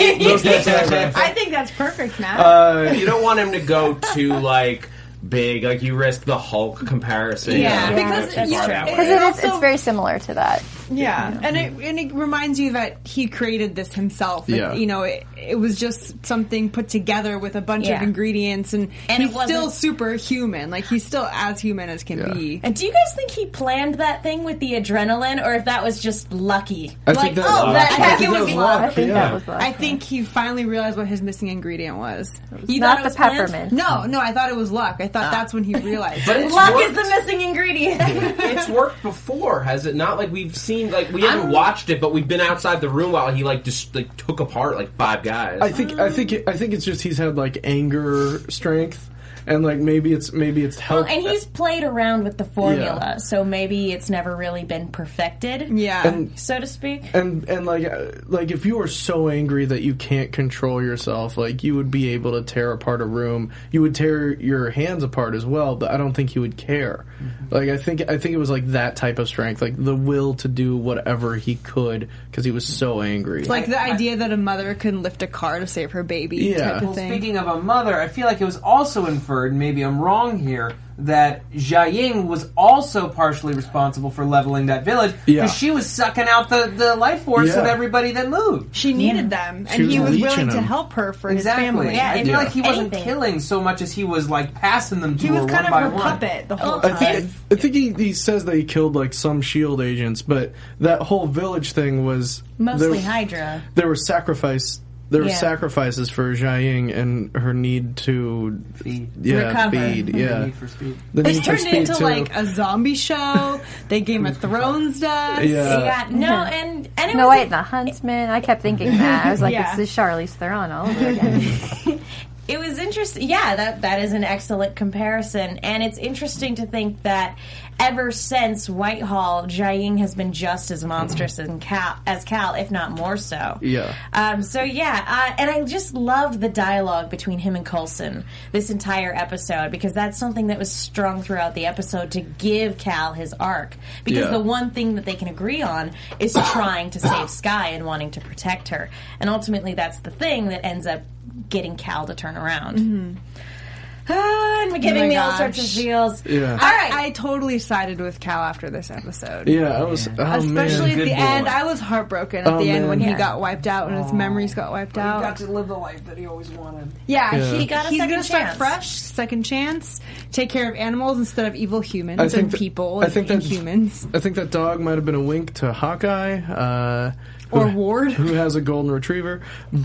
D: face.
E: I think that's perfect, Matt.
F: You don't want him to go too like big, like you risk the Hulk comparison.
E: Because
I: it's very similar to that.
E: Yeah, and it reminds you that he created this himself.
K: Yeah.
E: You know, it was just something put together with a bunch of ingredients, and he's still super human. Like, he's still as human as can be.
D: And do you guys think he planned that thing with the adrenaline, or if that was just lucky?
K: I think that was luck.
I: I think that was luck.
E: I think he finally realized what his missing ingredient was.
I: Not the peppermint.
E: No, I thought it was luck. I thought that's when he realized.
F: But
D: luck is the missing ingredient.
F: It's worked before, has it not? Like, we've seen, like, we haven't watched it, but we've been outside the room while he like just like took apart like 5 guys.
K: I think it's just he's had like anger strength. And like maybe it's helped.
D: Well, and he's played around with the formula, so maybe it's never really been perfected, so to speak.
K: And like if you were so angry that you can't control yourself, like you would be able to tear apart a room. You would tear your hands apart as well, but I don't think he would care. Mm-hmm. Like I think it was like that type of strength, like the will to do whatever he could because he was so angry.
E: It's like the idea that a mother can lift a car to save her baby. Type of thing.
G: Speaking of a mother, I feel like it was also inferred, maybe I'm wrong here, that Jia Ying was also partially responsible for leveling that village because she was sucking out the life force of everybody that moved.
E: She needed them, and he was willing to help her for his family.
G: Yeah, I feel like he wasn't killing so much as he was like passing them to her one by one.
E: He was kind of her puppet the whole time.
K: I think he says that he killed like some S.H.I.E.L.D. agents, but that whole village thing was
D: mostly Hydra.
K: There were sacrifices for Jia Ying and her need to
E: recover.
K: Feed. Yeah,
G: the need for speed.
E: It turned into like a zombie show. They Game of Thrones does.
D: And it
I: Snow
D: was
I: White and the Huntsman. I kept thinking that. I was like, this is Charlize Theron all over again.
D: It was interesting. Yeah, that is an excellent comparison, and it's interesting to think that ever since Whitehall, Jia Ying has been just as monstrous as Cal, if not more so.
K: Yeah.
D: And I just loved the dialogue between him and Coulson this entire episode, because that's something that was strung throughout the episode to give Cal his arc. Because the one thing that they can agree on is trying to save Skye and wanting to protect her, and ultimately that's the thing that ends up getting Cal to turn around.
E: Mm-hmm.
D: And giving me all sorts of feels.
K: Yeah.
E: All right. I totally sided with Cal after this episode.
K: Yeah, I was.
E: Especially at the end. I was heartbroken at the end when he
I: Yeah.
E: got wiped out and his memories got wiped out.
G: He got to live the life that he always wanted.
E: Yeah,
K: Yeah.
D: He got a
E: he's
D: second
E: gonna start
D: chance.
E: fresh, second chance, take care of animals instead of evil humans
K: I think
E: and
K: that-
E: people
K: I think
E: and
K: that's-
E: humans.
K: I think that dog might have been a wink to Hawkeye.
E: Or Ward.
K: who has a golden retriever,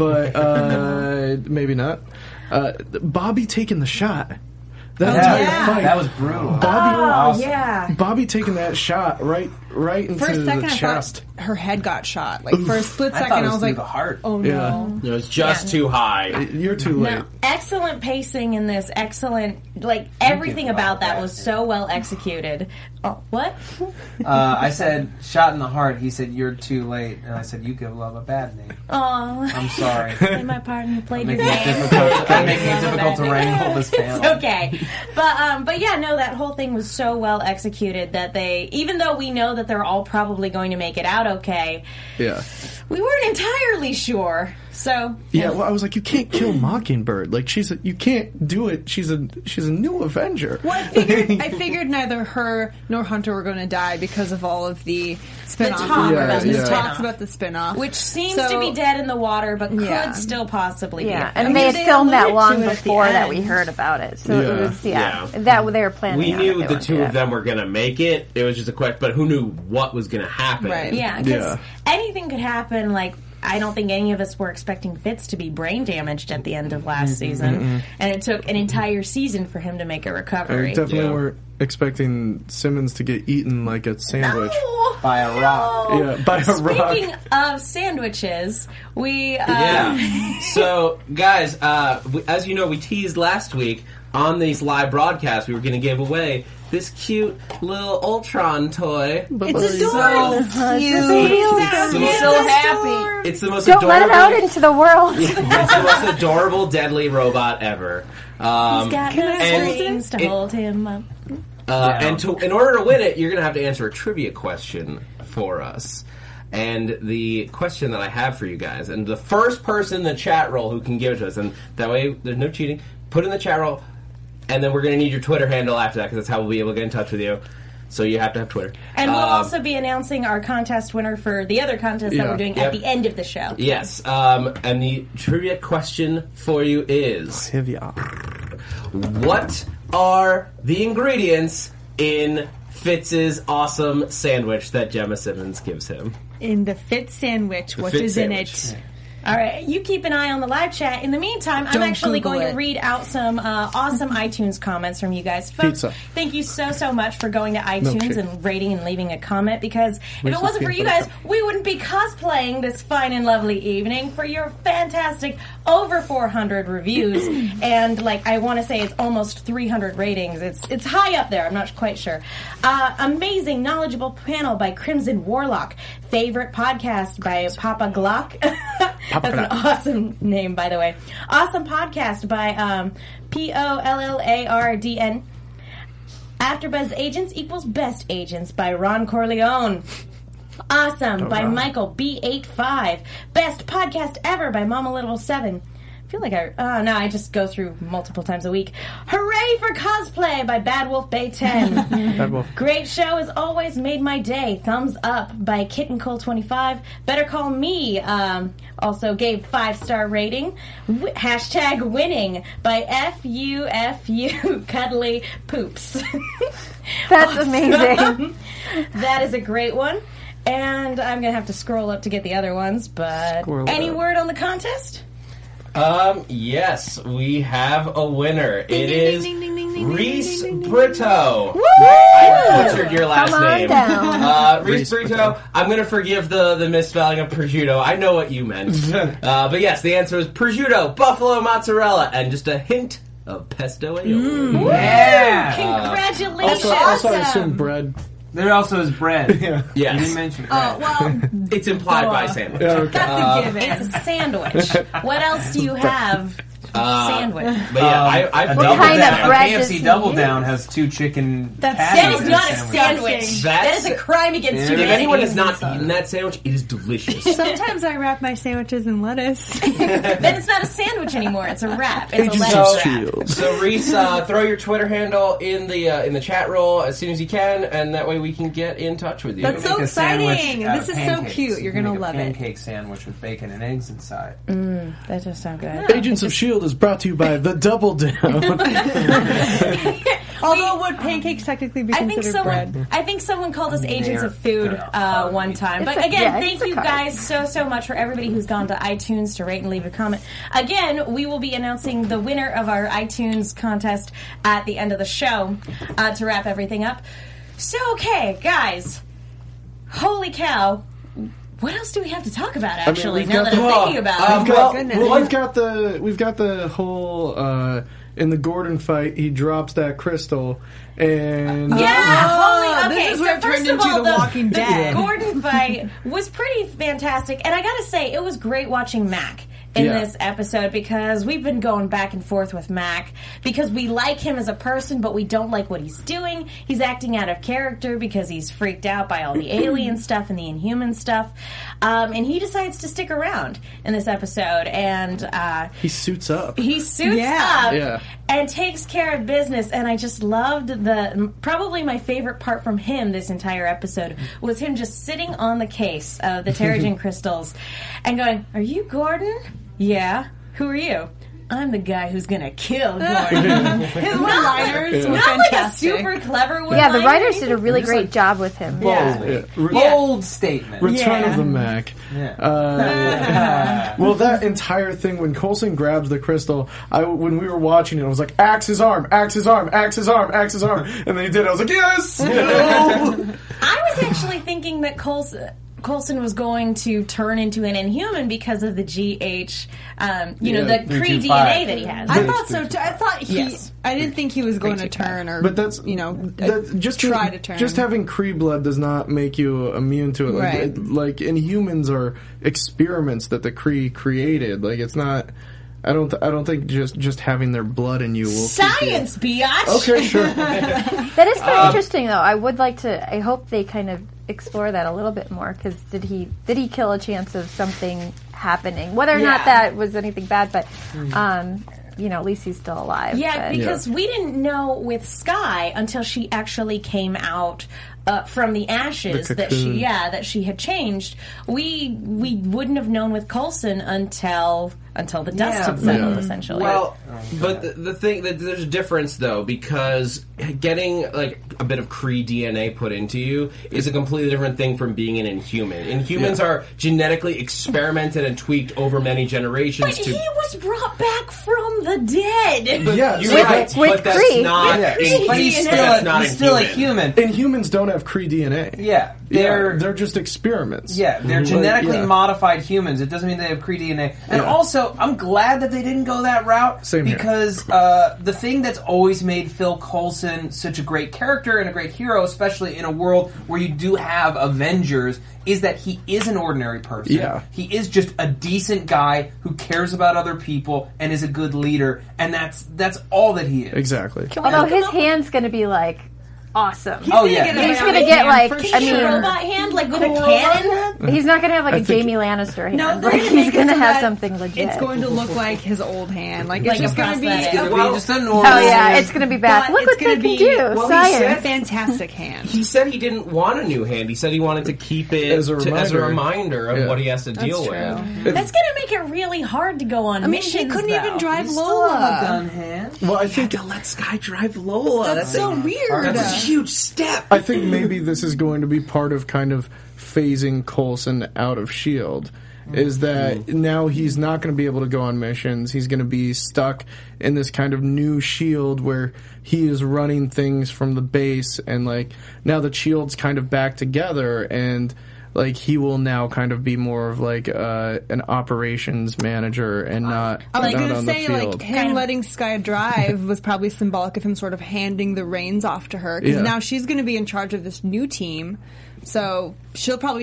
K: but maybe not. Bobby taking the shot. That entire fight.
G: That was brutal.
K: Bobby,
D: yeah.
K: Bobby taking that shot right into
E: For a second,
K: the
E: I
K: chest.
E: thought her head got shot. Like for a split
G: I
E: second,
G: thought it
E: I
G: was
E: was
G: through
E: like,
G: the heart.
E: "Oh no!"
K: Yeah.
F: It was just too high.
K: You're too late.
D: No, excellent pacing in this. Excellent, like everything about that was so well executed. Oh, what?
G: I said, shot in the heart. He said, you're too late. And I said, you give love a bad name.
D: Oh,
G: I'm sorry.
D: play my part and you played your
G: Making it
D: game.
G: difficult to wrangle this panel.
D: It's okay, but yeah, no, that whole thing was so well executed that they, even though we know that they're all probably going to make it out okay,
K: Yeah.
D: we weren't entirely sure. So
K: Yeah, well, I was like, you can't kill Mockingbird. Like, you can't do it. She's a new Avenger.
E: Well, I figured neither her nor Hunter were going to die because of all of the spin-off.
D: talk
K: about the
E: There's
K: spin-off.
E: talks about the spin-off.
D: which seems
E: So-
D: to be dead in the water, but
E: Yeah.
D: could still possibly
I: Yeah,
D: be.
I: and
E: I mean,
I: they had filmed that
E: alluded
I: long
E: to it at the
I: before that we
E: end.
I: heard about it. So
K: Yeah.
I: it was,
F: Yeah.
I: that they were planning.
F: We
I: on
F: knew
I: it. They
F: the
I: were
F: two
I: gonna
F: of them were going to make it. It was just a question, but who knew what was going to happen?
E: Right.
D: Yeah, because
K: Yeah.
D: anything could happen. Like, I don't think any of us were expecting Fitz to be brain damaged at the end of last season, and it took an entire season for him to make a
K: I
D: recovery.
K: definitely
F: Yeah.
K: weren't expecting Simmons to get eaten like a sandwich.
D: No!
G: By a rock.
D: No!
K: Yeah, by a rock.
D: Speaking of sandwiches, we
F: Yeah. So, guys, as you know, we teased last week. on these live broadcasts, we were going to give away this cute little Ultron toy.
E: It's adorable.
F: So cute.
D: He's so happy.
F: It's the most
I: Don't
F: adorable.
I: let it out into the world.
F: It's the most adorable, deadly robot ever.
D: He's got no strings to hold him up.
F: And in order to win it, you're going to have to answer a trivia question for us. And the question that I have for you guys, and the first person in the chat roll who can give it to us, and that way there's no cheating, put in the chat roll, and then we're going to need your Twitter handle after that, because that's how we'll be able to get in touch with you. So you have to have Twitter.
D: And we'll also be announcing our contest winner for the other contest that we're doing at the end of the show.
F: Yes. And the trivia question for you is... What are the ingredients in Fitz's awesome sandwich that Gemma Simmons gives him?
E: In the Fitz sandwich, what is in it?
D: All right, you keep an eye on the live chat. In the meantime, I'm actually going to read out some awesome iTunes comments from you guys. Folks, thank you so much for going to iTunes and rating and leaving a comment, because if it wasn't for you guys, we wouldn't be cosplaying this fine and lovely evening for your fantastic over 400 reviews. And, like, I want to say it's almost 300 ratings. It's high up there. I'm not quite sure. Amazing, knowledgeable panel by Crimson Warlock. Favorite podcast by Papa Glock. That's an awesome name, by the way. Awesome podcast by Pollardn. AfterBuzz Agents equals Best Agents by Ron Corleone. Awesome by Michael B85. Best podcast ever by Mama Little 7. I feel like I just go through multiple times a week. Hooray for cosplay by Bad Wolf Bay 10.
K: Bad Wolf.
D: Great show, as always, made my day. Thumbs up by Kitten Cole 25. Better Call Me also gave 5-star rating. Hashtag winning by FUFU Cuddly Poops.
I: That's amazing.
D: That is a great one. And I'm going to have to scroll up to get the other ones, but any word on the contest?
F: Yes, we have a winner. It is Reese Brito.
D: Woo!
F: I butchered your last name.
I: Down.
F: Reese Brito. I'm going to forgive the misspelling of prosciutto. I know what you meant. But yes, the answer is prosciutto, buffalo mozzarella, and just a hint of pesto aioli.
G: Yeah!
D: Congratulations!
K: Also, I assume bread.
G: There also is bread.
F: Yes.
G: You didn't mention bread.
D: Well,
F: it's implied by sandwich.
E: That's a given.
D: it's a sandwich. What else do you have? Sandwich.
F: But yeah, I
G: a
F: double
G: double
I: kind of
G: down.
I: bread
G: A
I: does
G: KFC
I: he
G: double
I: use?
G: down has 2 chicken
E: That's-
G: patties.
D: That is
G: in
D: not
G: the
D: a sandwich.
F: That's-
D: That is a crime against
G: Yeah.
F: If
D: humanity.
F: anyone has not eaten that sandwich, it is delicious.
E: Sometimes I wrap my sandwiches in lettuce.
D: Then it's not a sandwich anymore. It's a wrap. It's
K: Agents
D: a
K: of
D: lettuce wrap.
K: Shield.
F: So Reese, throw your Twitter handle in the chat roll as soon as you can, and that way we can get in touch with you.
E: That's so
G: Make a sandwich
E: exciting.
G: out
E: This
G: of
E: is so
G: pancakes.
E: cute. You're gonna
G: Make a
E: love it.
G: pancake sandwich with bacon and eggs inside.
D: That does sound good.
K: Agents of S.H.I.E.L.D. is brought to you by The Double Down.
E: Although would pancakes technically be considered bread?
D: I think someone called us agents of food one time. But
I: It's a-
D: again,
I: yeah,
D: thank
I: it's a
D: you
I: card.
D: guys so much for everybody who's gone to iTunes to rate and leave a comment. Again, we will be announcing the winner of our iTunes contest at the end of the show to wrap everything up. So, okay, guys, holy cow. What else do we have to talk about, actually,
K: we've
D: now
K: got
D: that I'm
K: the-
D: thinking about it?
K: we've got the whole in the Gordon fight. He drops that crystal, and
D: Yeah,
E: this
D: okay,
E: is
D: so
E: where it
D: first
E: turned
D: of
E: into
D: all,
E: The Walking Dead.
D: Gordon fight was pretty fantastic, and I gotta say, it was great watching Mac in this episode, because we've been going back and forth with Mac because we like him as a person, but we don't like what he's doing. He's acting out of character because he's freaked out by all the alien stuff and the Inhuman stuff, and he decides to stick around in this episode, and
K: he suits up.
D: he suits
E: Yeah.
D: up
K: Yeah.
D: and takes care of business. And I just loved probably my favorite part from him this entire episode was him just sitting on the case of the Terrigen crystals and going, "Are you Gordon?" "Yeah." "Who are you?" "I'm the guy who's gonna kill Gordon."
E: His one-liners were
D: Not like a
E: fantastic.
D: super clever one.
I: Yeah, the writers did a really great job with him.
G: Bold statement.
K: Return of the Mac.
G: Yeah.
K: Well, that entire thing when Coulson grabs the crystal, when we were watching it, I was like, "Axe his arm, axe his arm, axe his arm, axe his arm," and then he did. I was like, "Yes!"
D: I was actually thinking that Coulson. Coulson was going to turn into an Inhuman because of the GH, the Kree DNA that he has.
E: I thought so too. I thought I didn't think he was going to turn, or
K: but that's
E: just try to turn.
K: Just having Kree blood does not make you immune to it.
E: Right.
K: Like Inhumans are experiments that the Kree created. Like it's not. I don't think just having their blood in you will
D: science, biatch.
K: Okay, sure.
I: That is kind of interesting, though. I would like to. I hope they kind of explore that a little bit more. Because did he kill a chance of something happening? Whether or not that was anything bad, but at least he's still alive.
D: Yeah, because we didn't know with Skye until she actually came out. From the ashes that she had changed, we wouldn't have known with Coulson until the dust had settled, essentially.
F: Well, but the thing that there's a difference though, because getting like a bit of Kree DNA put into you is a completely different thing from being an Inhuman. Inhumans are genetically experimented and tweaked over many generations.
D: But he was brought back from the dead.
F: But you're right,
I: with
F: but that's
I: Kree.
F: not.
G: But he's still a human.
K: Inhumans don't have Kree DNA.
G: Yeah,
K: they're just experiments.
G: Yeah, they're genetically modified humans. It doesn't mean they have Kree DNA. And also, I'm glad that they didn't go that route.
K: Same here.
G: Because the thing that's always made Phil Coulson such a great character and a great hero, especially in a world where you do have Avengers, is that he is an ordinary person.
K: Yeah.
G: He is just a decent guy who cares about other people and is a good leader, and that's all that he is.
K: Exactly.
I: Although his hand's going to be like awesome.
G: He's gonna
I: get like
D: robot hand like with a cannon.
I: He's not gonna have like a Jamie Lannister hand.
E: No,
I: like, he's gonna have something legit.
E: It's going to look like his old hand. Like
D: Like
E: it's just
D: a
E: going to be.
D: prosthetic.
G: It's gonna be just a normal.
I: Oh yeah, it's gonna be bad. Look what they can do.
F: Well,
I: Science.
E: A fantastic hand.
F: He said he didn't want a new hand. He said he wanted to keep it
K: As a
F: reminder of what he has to deal with.
D: That's going to make it really hard to go on missions.
E: She couldn't
D: though.
E: even drive
G: Still
E: Lola.
G: have a gun hand.
K: Well, I think
F: To let Skye drive Lola.
E: That's so weird.
F: That's a huge step.
K: I think maybe this is going to be part of kind of phasing Coulson out of S.H.I.E.L.D. Is that now he's not going to be able to go on missions. He's going to be stuck in this kind of new S.H.I.E.L.D. where he is running things from the base, and like now the S.H.I.E.L.D.'s kind of back together, and like he will now kind of be more of like an operations manager and not
E: I was going to
K: on the
E: say,
K: field.
E: like, him letting Skye drive was probably symbolic of him sort of handing the reins off to her. Because now she's going to be in charge of this new team. So she'll probably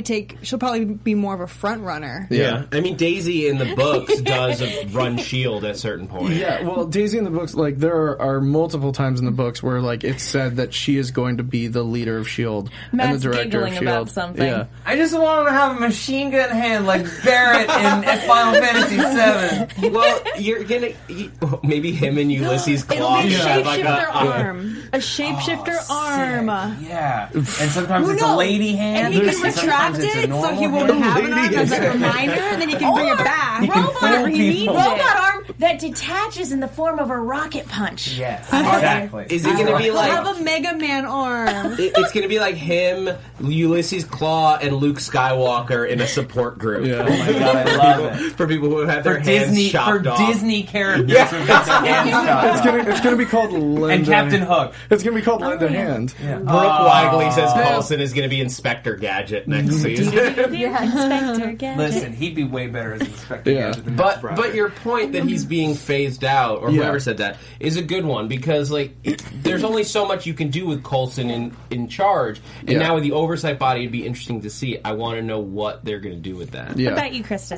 E: be more of a front runner.
F: Yeah. I mean, Daisy in the books does run S.H.I.E.L.D. at a certain point.
K: Yeah, well, Daisy in the books, like, there are multiple times in the books where, like, it's said that she is going to be the leader of S.H.I.E.L.D.
D: Matt's
K: and the director
D: giggling
K: of S.H.I.E.L.D.
D: about something.
K: Yeah.
G: I just want him to have a machine gun hand like Barrett in Final Fantasy VII.
F: Well, you're gonna maybe him and Ulysses Claw
E: It'll be a
F: have like
E: shapeshifter
F: a
E: arm. A shapeshifter arm.
G: Yeah, and sometimes it's a lady hand.
E: And he can
G: sometimes
E: retract
G: it's a
E: it so
G: normal
E: he won't
G: hand.
E: have an arm as a reminder, and then he can bring it back.
G: He can
E: whenever
G: fool
E: he needs
G: people.
E: it.
D: Robot arm that detaches in the form of a rocket punch.
G: Yes, exactly.
F: Is it gonna be
E: He'll
F: like
E: have a Mega Man arm.
F: it's gonna be like him, Ulysses Claw, and Luke Skywalker in a support group?
K: Yeah.
G: Oh my god, I love it.
F: For people who have their
G: For
F: hands
G: Disney,
F: chopped off.
G: Disney characters who get their hands chopped off.
K: It's gonna be called Lend
G: And Captain Hook.
K: It's gonna be called Lend a Hand.
F: Brooke Wigley says Coulson is going to be Inspector Gadget next season.
D: Inspector Gadget.
G: Listen, he'd be way better as Inspector
K: Yeah.
G: Gadget than Matt Bryan.
F: But your point that he's being phased out, or whoever said that, is a good one, because like there's only so much you can do with Coulson in charge, and now with the oversight body, it'd be interesting to see. I want to know what they're going to do with that.
K: Yeah.
D: What about you, Krista?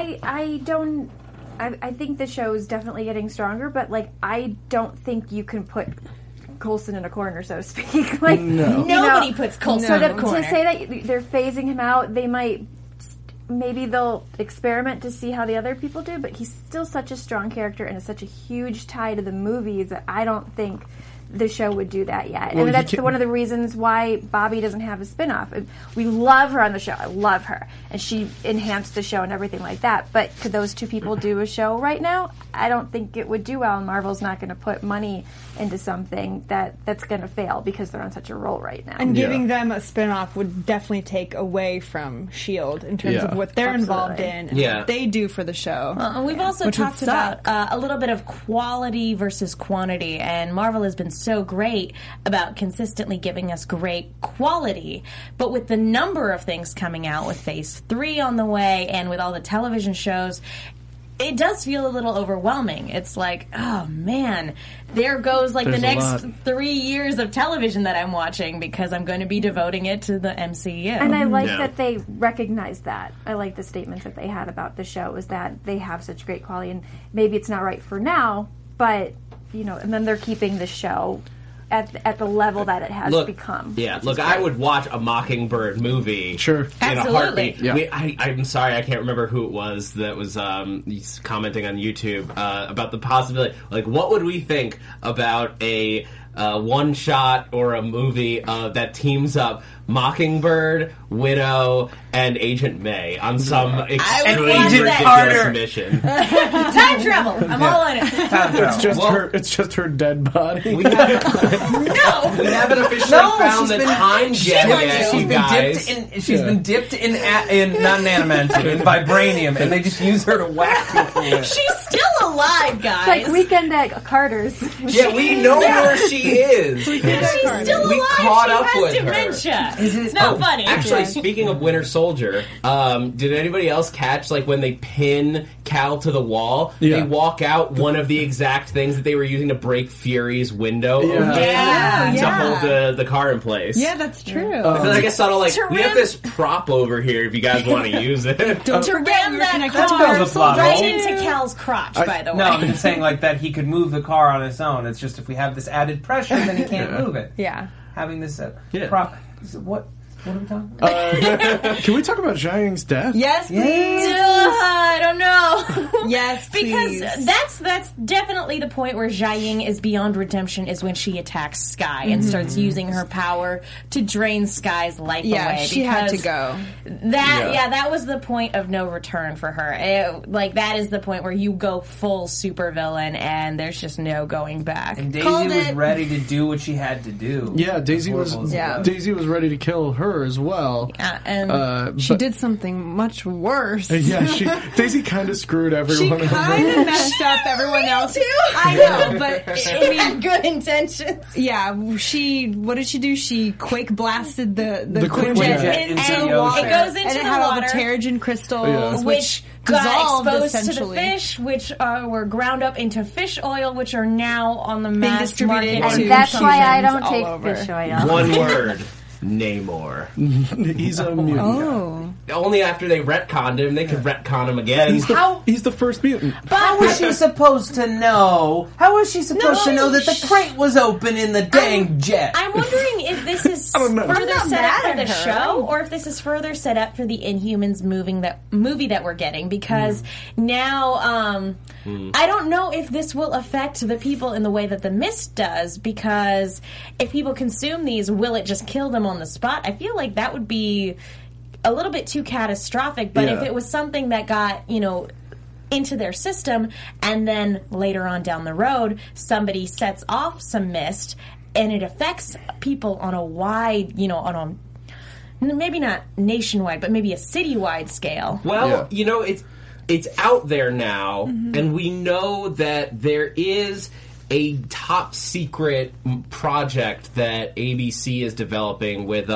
I: I think the show is definitely getting stronger, but like I don't think you can put Coulson in a corner, so to speak. Like
D: Nobody puts Coulson
I: so
D: in a corner.
I: to say that they're phasing him out, they might. Maybe they'll experiment to see how the other people do, but he's still such a strong character and is such a huge tie to the movies that I don't think the show would do that yet.
K: Well,
I: and that's one of the reasons why Bobby doesn't have a spin-off. We love her on the show. I love her. And she enhanced the show and everything like that. But could those two people do a show right now? I don't think it would do well, and Marvel's not going to put money into something that's going to fail because they're on such a roll right now.
E: And giving them a spin-off would definitely take away from S.H.I.E.L.D. in terms of what they're involved in and what they do for the show.
D: We've also talked about a little bit of quality versus quantity, and Marvel has been so great about consistently giving us great quality. But with the number of things coming out, with Phase 3 on the way, and with all the television shows, it does feel a little overwhelming. It's like, oh man, there goes like
K: There's
D: the
K: a
D: next
K: lot.
D: 3 years of television that I'm watching because I'm going to be devoting it to the MCU.
I: And I like
F: Yeah.
I: that they recognize that. I like the statements that they had about the show, is that they have such great quality, and maybe it's not right for now, but, you know, and then they're keeping the show at the level that it has become.
F: Yeah,
I: which
F: look,
I: is
F: I
I: great.
F: would watch a Mockingbird movie.
K: Sure.
F: In a
D: Absolutely.
F: heartbeat.
K: Yeah.
F: I'm sorry, I can't remember who it was that was commenting on YouTube about the possibility. Like, what would we think about a one shot or a movie that teams up Mockingbird, Widow, and Agent May on some extreme
D: watch that.
F: ridiculous
G: Carter.
F: mission?
D: Time travel. I'm all in it.
K: It's just her dead body.
F: We haven't
D: No.
F: officially
G: No,
F: found
G: she's
F: the
G: been-
F: time gem yet, you guys.
G: She's been dipped in not nanomancy, in vibranium, and they just use her to whack people with.
D: She's still alive, guys.
I: It's like Weekend at Carter's.
F: Yeah, we know where she is.
D: She's still alive.
F: We caught
D: she
F: up
D: has
F: with her.
D: dementia. It's not funny.
F: Actually, speaking of Winter Soldier, did anybody else catch, like, when they pin Cal to the wall,
K: Yeah.
F: they walk out one of the exact things that they were using to break Fury's window open
E: Yeah,
F: to
E: yeah.
F: hold the car in place.
E: Yeah, that's true.
F: I feel like I saw, like,
D: To
F: we have
D: ram-
F: this prop over here if you guys want to use it.
D: to ram that
G: That's
D: car
G: the plot
D: right
G: hole.
D: into Cal's crotch, by the way.
G: No, I'm just saying like that he could move the car on his own. It's just if we have this added pressure, then he can't move it.
E: Yeah.
G: Having this
F: Yeah.
G: prop. What are we talking about?
K: Can we talk about Xia Ying's death?
E: Yes, please.
D: I don't know.
E: Yes,
D: because
E: please.
D: that's definitely the point where Xia Ying is beyond redemption, is when she attacks Sky and starts using her power to drain Sky's life
E: Yeah,
D: away.
E: she had to
D: because
E: go.
D: That was the point of no return for her. That is the point where you go full supervillain and there's just no going back.
G: And
E: Called
G: Daisy was
E: it.
G: ready to do what she had to do.
K: Yeah, Daisy
G: As
K: was
G: horrible as it
E: Yeah.
G: was.
K: Daisy was ready to kill her as well.
D: And
E: She
K: but-
E: did something much worse.
K: Yeah, Daisy kind of screwed
E: She
K: everyone.
E: kind of messed up everyone else.
D: too.
E: I know, but I mean,
D: had good intentions.
E: yeah. What did she do? She quake blasted the
K: The
E: Quinjet
K: Quinjet
E: into
G: into
E: the
G: the
E: water.
G: ocean.
D: It goes into
E: and it
D: the
E: had all the
D: water.
E: Terrigen crystals,
K: Yeah.
D: Which got
E: dissolved
D: exposed to the
E: essentially.
D: fish, which were ground up into fish oil, which are now on the
E: Being
D: mass
E: distributed
D: market.
E: to
I: And that's why I
E: humans
I: don't
E: all
I: take
E: over.
I: fish oil.
F: One word. Namor.
K: He's a mutant.
E: Oh,
F: Only after they retconned him, they could retcon him again.
K: He's the first mutant.
G: How was she supposed to know? How was she supposed to know that the crate was open in the dang jet?
D: I'm wondering if this is
K: don't know.
D: further
E: I'm not
D: set up for
E: mad
D: the
E: at her.
D: show, or if this is further set up for the Inhumans movie that we're getting. Because now, I don't know if this will affect the people in the way that the Mist does. Because if people consume these, will it just kill them on the spot? I feel like that would be a little bit too catastrophic. But if
K: Yeah.
D: it was something that got, into their system, and then later on down the road, somebody sets off some mist, and it affects people on a wide, on a maybe not nationwide, but maybe a citywide scale.
F: Well, it's out there now, and we know that there is a top secret project that ABC is developing with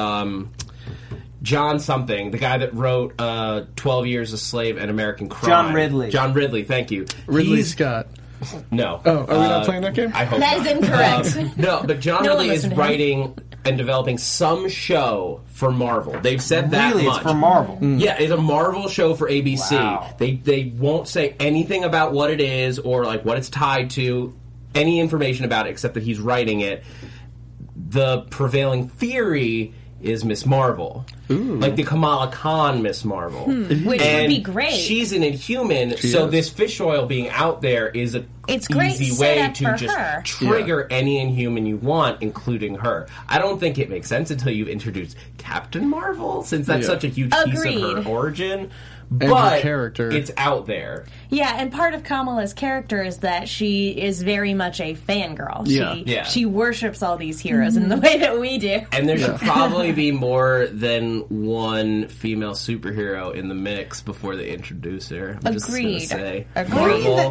F: John something, the guy that wrote 12 Years a Slave and American Crime.
G: John Ridley.
F: John Ridley, thank you.
K: Ridley Scott.
F: No.
K: Oh, are we not playing that game?
F: I hope
D: That
F: not.
D: is incorrect.
F: No, but John
D: No one
F: Ridley is
D: listened to him.
F: writing and developing some show for Marvel. They've said that
G: Really,
F: much.
G: it's for Marvel.
F: Yeah, it's a Marvel show for ABC.
G: Wow.
F: They won't say anything about what it is or like what it's tied to, any information about it except that he's writing it. The prevailing theory is Miss Marvel. Like the Kamala Khan Miss Marvel.
D: Which
F: And
D: would be great.
F: She's an Inhuman, so
K: is.
F: this fish oil being out there is a
D: It's great
F: easy way
D: setup
F: to
D: for
F: just
D: her.
F: trigger any Inhuman you want, including her. I don't think it makes sense until you've introduced Captain Marvel, since that's
K: Yeah.
F: such a huge piece of
D: Agreed.
F: her origin.
K: her
F: But
K: character.
F: it's out there.
D: Yeah, and part of Kamala's character is that she is very much a fangirl.
K: Yeah.
F: Yeah.
D: She worships all these heroes in the way that we do.
F: And there should probably be more than one female superhero in the mix before they introduce her. I'm just
D: Agreed.
F: just gonna say.
D: Agreed.
F: Marvel,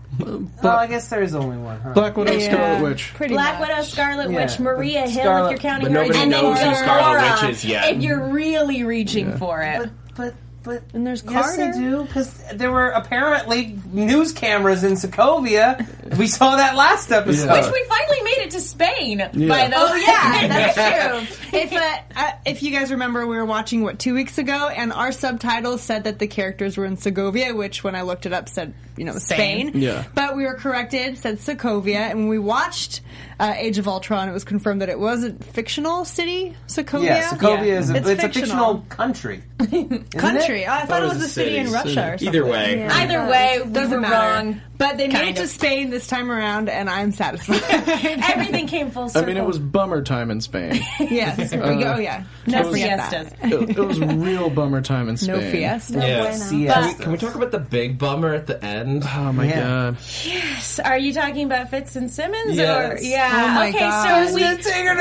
G: Well, I guess there is only one, huh?
K: Black Widow, Scarlet Witch.
D: Black Widow, Scarlet Witch, Maria Hill,
G: Scarlet-
D: if you're counting
F: but
D: her,
F: nobody
D: and then
F: knows who
D: there's
F: Scarlet
D: Laura,
F: Witch is yet.
D: if you're really reaching for it.
G: But
E: And there's
G: yes,
E: Carter.
G: they do, because there were apparently news cameras in Sokovia. We saw that last episode.
D: Which we finally made it to Spain, by the way.
E: Oh yeah, that's true. If you guys remember, we were watching 2 weeks ago, and our subtitles said that the characters were in Segovia, which when I looked it up said Spain.
K: Yeah.
E: But we were corrected, said Sokovia, and when we watched Age of Ultron, it was confirmed that it was a fictional city, Sokovia.
G: Yeah, Sokovia is
E: It's
G: a fictional country.
E: Country. Oh, I thought it was a city in Russia or something.
F: Either way.
I: Yeah.
D: Either way, we
E: Doesn't
D: were
E: matter.
D: wrong.
E: But they made
D: Kind
E: it to
D: of.
E: Spain this time around, and I'm satisfied.
D: Everything came full
K: I
D: circle.
K: mean, it was bummer time in Spain.
E: Yes. Oh, yeah.
D: no
E: Don't forget that.
D: fiestas.
K: It was real bummer time in Spain.
E: No fiesta.
F: Yeah. Can we talk about the big bummer at the end?
K: Oh my god.
D: Yes. Are you talking about Fitz and Simmons?
F: Yes.
D: Or, yeah.
E: Oh my
D: okay,
E: God.
D: so we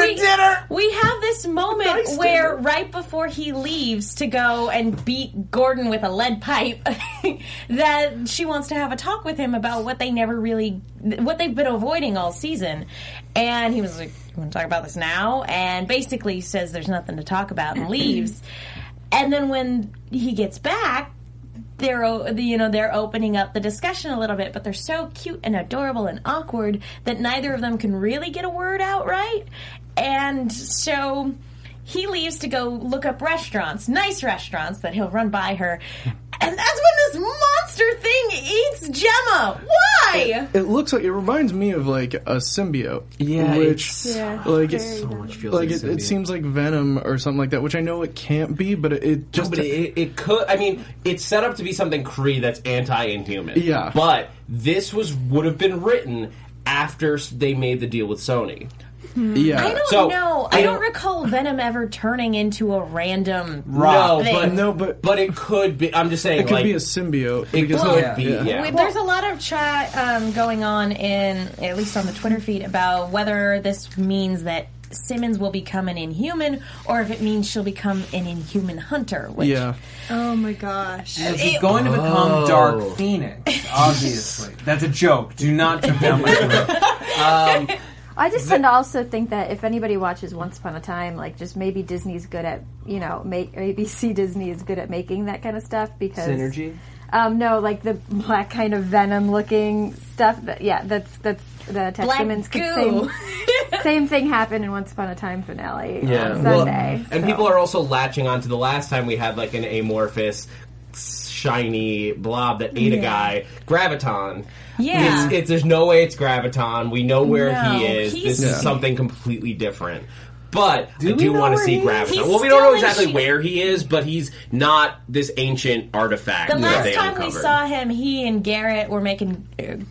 D: have this moment where right before he leaves to go and beat Gordon with a lead pipe, that she wants to have a talk with him about what they've been avoiding all season. And he was like, "You want to talk about this now?" And basically says there's nothing to talk about and leaves. And then when he gets back, they're opening up the discussion a little bit, but they're so cute and adorable and awkward that neither of them can really get a word out right. And so he leaves to go look up restaurants, nice restaurants that he'll run by her. And that's when this monster thing eats Gemma. Why?
K: It looks like, it reminds me of like a symbiote.
F: Yeah,
K: which like
F: so much feels
K: like
F: like
K: it seems like Venom or something like that, which I know it can't be, but it just
F: it could. I mean, it's set up to be something Kree that's anti-inhuman.
K: Yeah.
F: But this would have been written after they made the deal with Sony.
K: yeah.
D: I don't know. I don't recall Venom ever turning into a random thing.
F: But it could be. I'm just saying,
K: It could
F: like,
K: be a symbiote.
F: it
K: because
F: could be. Yeah.
D: There's a lot of chat going on at least on the Twitter feed, about whether this means that Simmons will become an Inhuman, or if it means she'll become an Inhuman hunter. Which,
K: Yeah.
E: Oh my gosh.
G: She's going to become Dark Phoenix, obviously. That's a joke. Do not jump down my throat.
I: I just tend to also think that if anybody watches Once Upon a Time, like just maybe Disney's good at, ABC Disney is good at making that kind of stuff because
G: Synergy?
I: No, like the black kind of Venom looking stuff. That's the Tex Simmons
D: goo.
I: Same thing happened in Once Upon a Time finale on
F: Well,
I: Sunday.
F: and people are also latching on to the last time we had like an amorphous, shiny blob that ate a guy, Graviton.
D: Yeah.
F: There's no way it's Graviton. We know where
D: No,
F: he is.
D: he's-
F: This is something completely different. But I
G: we
F: do
G: know
F: want to
G: where
F: see
G: he is?
F: Graviton.
D: He's
F: Well, we don't know
D: still in
F: exactly
D: Shield.
F: where he is, but he's not this ancient artifact
D: The
F: that
D: last
F: they
D: time we
F: uncovered.
D: saw him, he and Garrett were making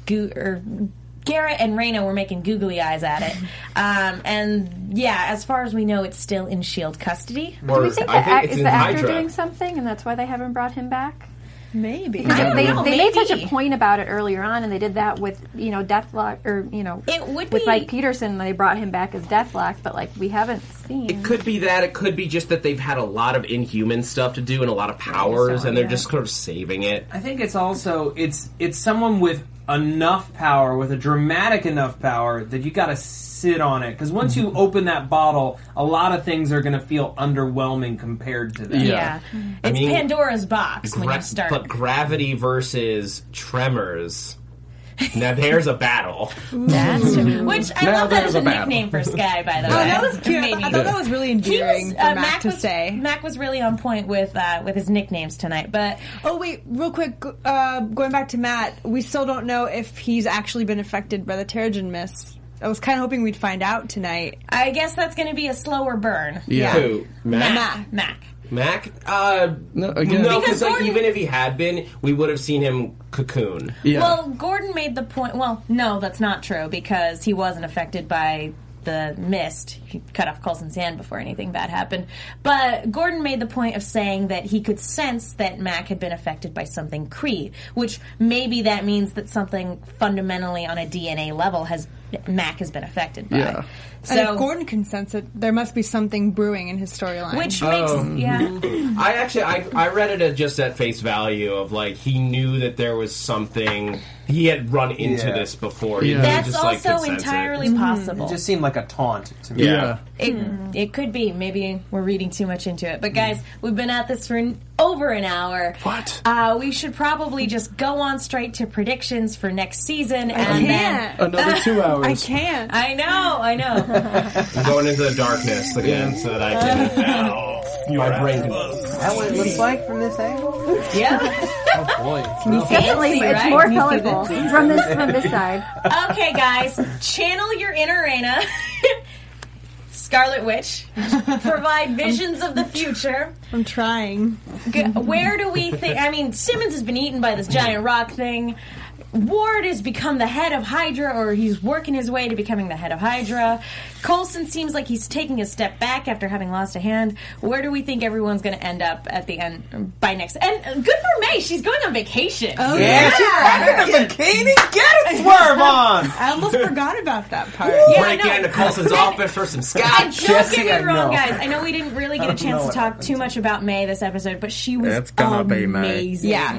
D: Garrett and Reyna were making googly eyes at it. And yeah, as far as we know, it's still in S.H.I.E.L.D. custody.
I: Do we think
F: it's
I: is
F: in
I: the actor
F: Hydra.
I: doing something, and that's why they haven't brought him back?
E: Maybe.
I: Because
D: I don't know,
I: they made such a
D: maybe.
I: point about it earlier on, and they did that with Deathlock, or
D: It would
I: with
D: be-
I: Mike Peterson. They brought him back as Deathlock, but like we haven't seen.
F: It could be that. It could be just that they've had a lot of Inhuman stuff to do and a lot of powers, and they're just sort of saving it.
G: I think it's also it's someone with enough power, with a dramatic enough power that you got to sit on it, because once you open that bottle, a lot of things are going to feel underwhelming compared to that.
D: Yeah.
F: I
D: It's
F: mean,
D: Pandora's box when you start.
F: But Gravity versus Tremors. Now there's a battle.
D: That's true. Which I
F: Now
D: love that
F: there's
D: as a
F: a battle.
D: nickname for Sky, by the
E: Oh,
D: way.
E: that was cute.
D: It made me-
E: I thought that was really endearing for Mac to say.
D: Mac was really on point with his nicknames tonight. But
E: Oh wait, real quick, going back to Matt, we still don't know if he's actually been affected by the Terrigen Mist. I was kind of hoping we'd find out tonight.
D: I guess that's going to be a slower burn.
K: Yeah.
F: Who?
D: Mac.
F: Mac?
K: No, again.
F: No,
D: Because
F: because like,
D: Gordon-
F: even if he had been, we would have seen him cocoon.
K: Yeah.
D: Well, Gordon made the point. Well, no, that's not true because he wasn't affected by the mist. He cut off Coulson's hand before anything bad happened. But Gordon made the point of saying that he could sense that Mac had been affected by something Kree, which maybe that means that something fundamentally on a DNA level has Mac has been affected by.
H: Yeah.
E: And if Gordon can sense it, there must be something brewing in his storyline.
D: Which makes,
F: I read it just at face value of like he knew that there was something. He had run into this before.
H: Yeah.
D: That's
F: just,
D: also
F: could sense
D: entirely
F: it.
D: possible.
G: It just seemed like a taunt to me.
F: Yeah.
D: It could be. Maybe we're reading too much into it. But guys, we've been at this for over an hour.
H: What?
D: We should probably just go on straight to predictions for next season.
E: can't.
K: Another 2 hours.
E: I can't.
D: I know.
F: I'm going into the darkness again so that I can. My brain can.
G: Is that what it looks like from this angle?
D: Yeah.
G: Oh boy.
I: Definitely,
D: Fancy,
I: it's
D: right?
I: more
D: Can you see
I: colorful from this side.
D: Okay, guys, channel your inner Raina, Scarlet Witch. Provide visions of the future.
E: I'm trying.
D: Where do we think? I mean, Simmons has been eaten by this giant rock thing. Ward has become the head of Hydra, or he's working his way to becoming the head of Hydra. Coulson seems like he's taking a step back after having lost a hand. Where do we think everyone's going to end up at the end by next? And good for May, she's going on vacation.
E: Oh,
G: Yeah, she's back in a bikini. Get a swerve on.
E: I almost forgot about that part.
D: Yeah,
F: Break
D: I know.
F: into Coulson's office for some
D: And
F: scotch.
D: don't get me
G: I
D: wrong,
G: know.
D: guys. I know we didn't really get a chance to talk too much about May this episode, but she was
H: It's gonna be May.
D: amazing.
E: Yeah.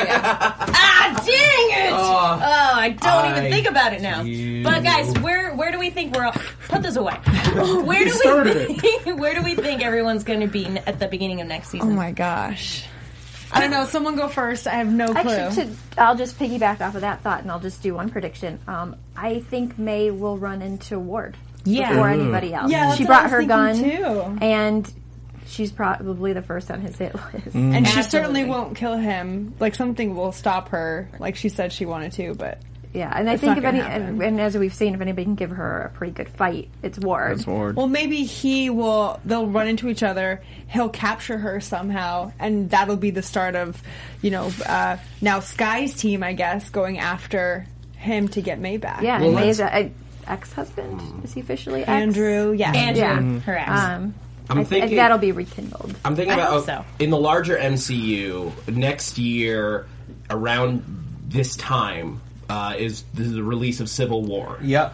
D: Ah, dang it! I don't even think about it now. But guys, where do we think we're all... Put this away. Where do we think everyone's going to be at the beginning of next
E: Oh
D: season?
E: my gosh. I don't know. Someone go first. I have no clue.
I: Actually, I'll just piggyback off of that thought, and I'll just do one prediction. I think May will run into Ward before anybody else.
E: Yeah, that's
I: she
E: what I
I: brought
E: was
I: her gun,
E: thinking, too.
I: and she's probably the first on his hit list.
E: And she certainly won't kill him. Like, something will stop her. Like she said she wanted to, but...
I: Yeah, and I
E: It's
I: think
E: not
I: if
E: gonna
I: any,
E: happen.
I: and as we've seen, if anybody can give her a pretty good fight, it's Ward.
H: That's Ward.
E: Well, maybe they'll run into each other, he'll capture her somehow, and that'll be the start of, now Sky's team, I guess, going after him to get May back.
I: Yeah, and May's ex-husband. Is he officially ex?
E: Andrew, yeah.
D: Andrew, her ex.
F: I'm thinking
I: that'll be rekindled.
F: I'm thinking
D: I
F: about
D: hope so.
F: in the larger MCU next year around this time is the release of Civil War.
G: Yep.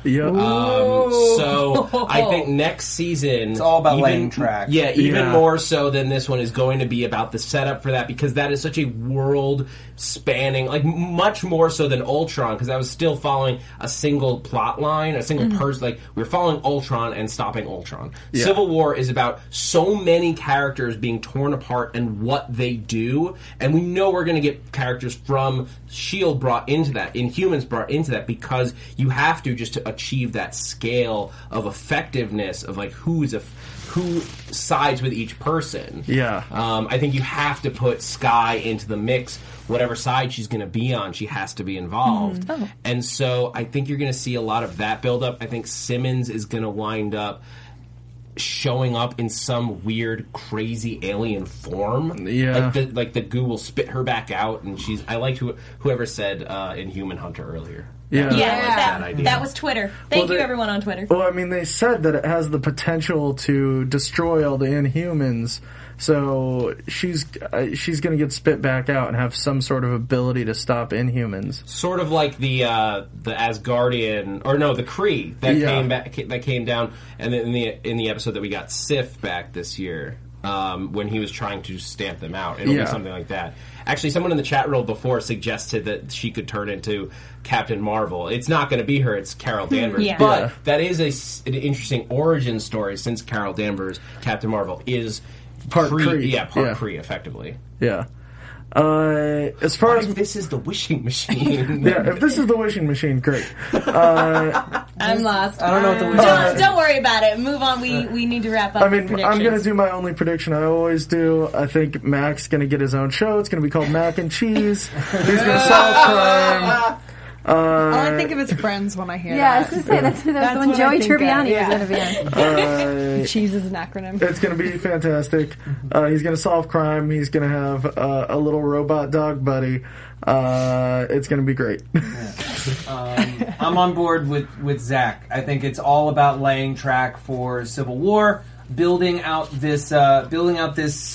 F: So I think next season
G: It's all about laying track.
F: Yeah, even
H: Yeah.
F: more so than this one is going to be about the setup for that, because that is such a world spanning, like much more so than Ultron, because I was still following a single plot line, a single person. Like we were following Ultron and stopping Ultron.
H: Yeah.
F: Civil War is about so many characters being torn apart and what they do, and we know we're going to get characters from S.H.I.E.L.D. brought into that, Inhumans brought into that, because you have to just to achieve that scale of effectiveness of like who sides with each person.
H: Yeah.
F: I think you have to put Skye into the mix. Whatever side she's going to be on, she has to be involved. And so I think you're going to see a lot of that build up. I think Simmons is going to wind up showing up in some weird, crazy alien form.
H: Yeah.
F: Like the goo will spit her back out, and she's... I liked whoever said Inhuman Hunter earlier.
H: Yeah.
F: that idea.
D: That was Twitter. Thank you,
H: they-
D: everyone on Twitter.
H: Well, I mean, they said that it has the potential to destroy all the Inhumans, so she's going to get spit back out and have some sort of ability to stop Inhumans.
F: Sort of like the Asgardian, or no, the Kree that came down, and then in the episode that we got Sif back this year, when he was trying to stamp them out. It'll be something like that. Actually, someone in the chat room before suggested that she could turn into Captain Marvel. It's not going to be her; it's Carol Danvers.
D: Yeah.
F: But that is an interesting origin story, since Carol Danvers, Captain Marvel, is
H: Part Kree.
F: Yeah, part Kree, effectively.
H: Yeah. As far as
F: this is the wishing machine.
H: yeah, if this is the wishing machine, great.
D: I'm lost.
G: I don't know what the wishing
D: Don't worry about it. Move on. We need to wrap up.
H: I mean,
D: with
H: I'm going to
D: predictions.
H: do my only prediction I always do. I think Mac's going to get his own show. It's going to be called Mac and Cheese. He's going to solve crime.
E: All I think of is Friends when I hear
I: Yeah, I
E: that.
I: was going to say that's the one
E: what I
I: Joey
E: think of,
I: Tribbiani
E: yeah.
I: was going to be in.
E: Cheese is an acronym.
H: It's going to be fantastic. He's going to solve crime. He's going to have a little robot dog buddy. It's going to be great.
G: I'm on board with Zach. I think it's all about laying track for Civil War, building out this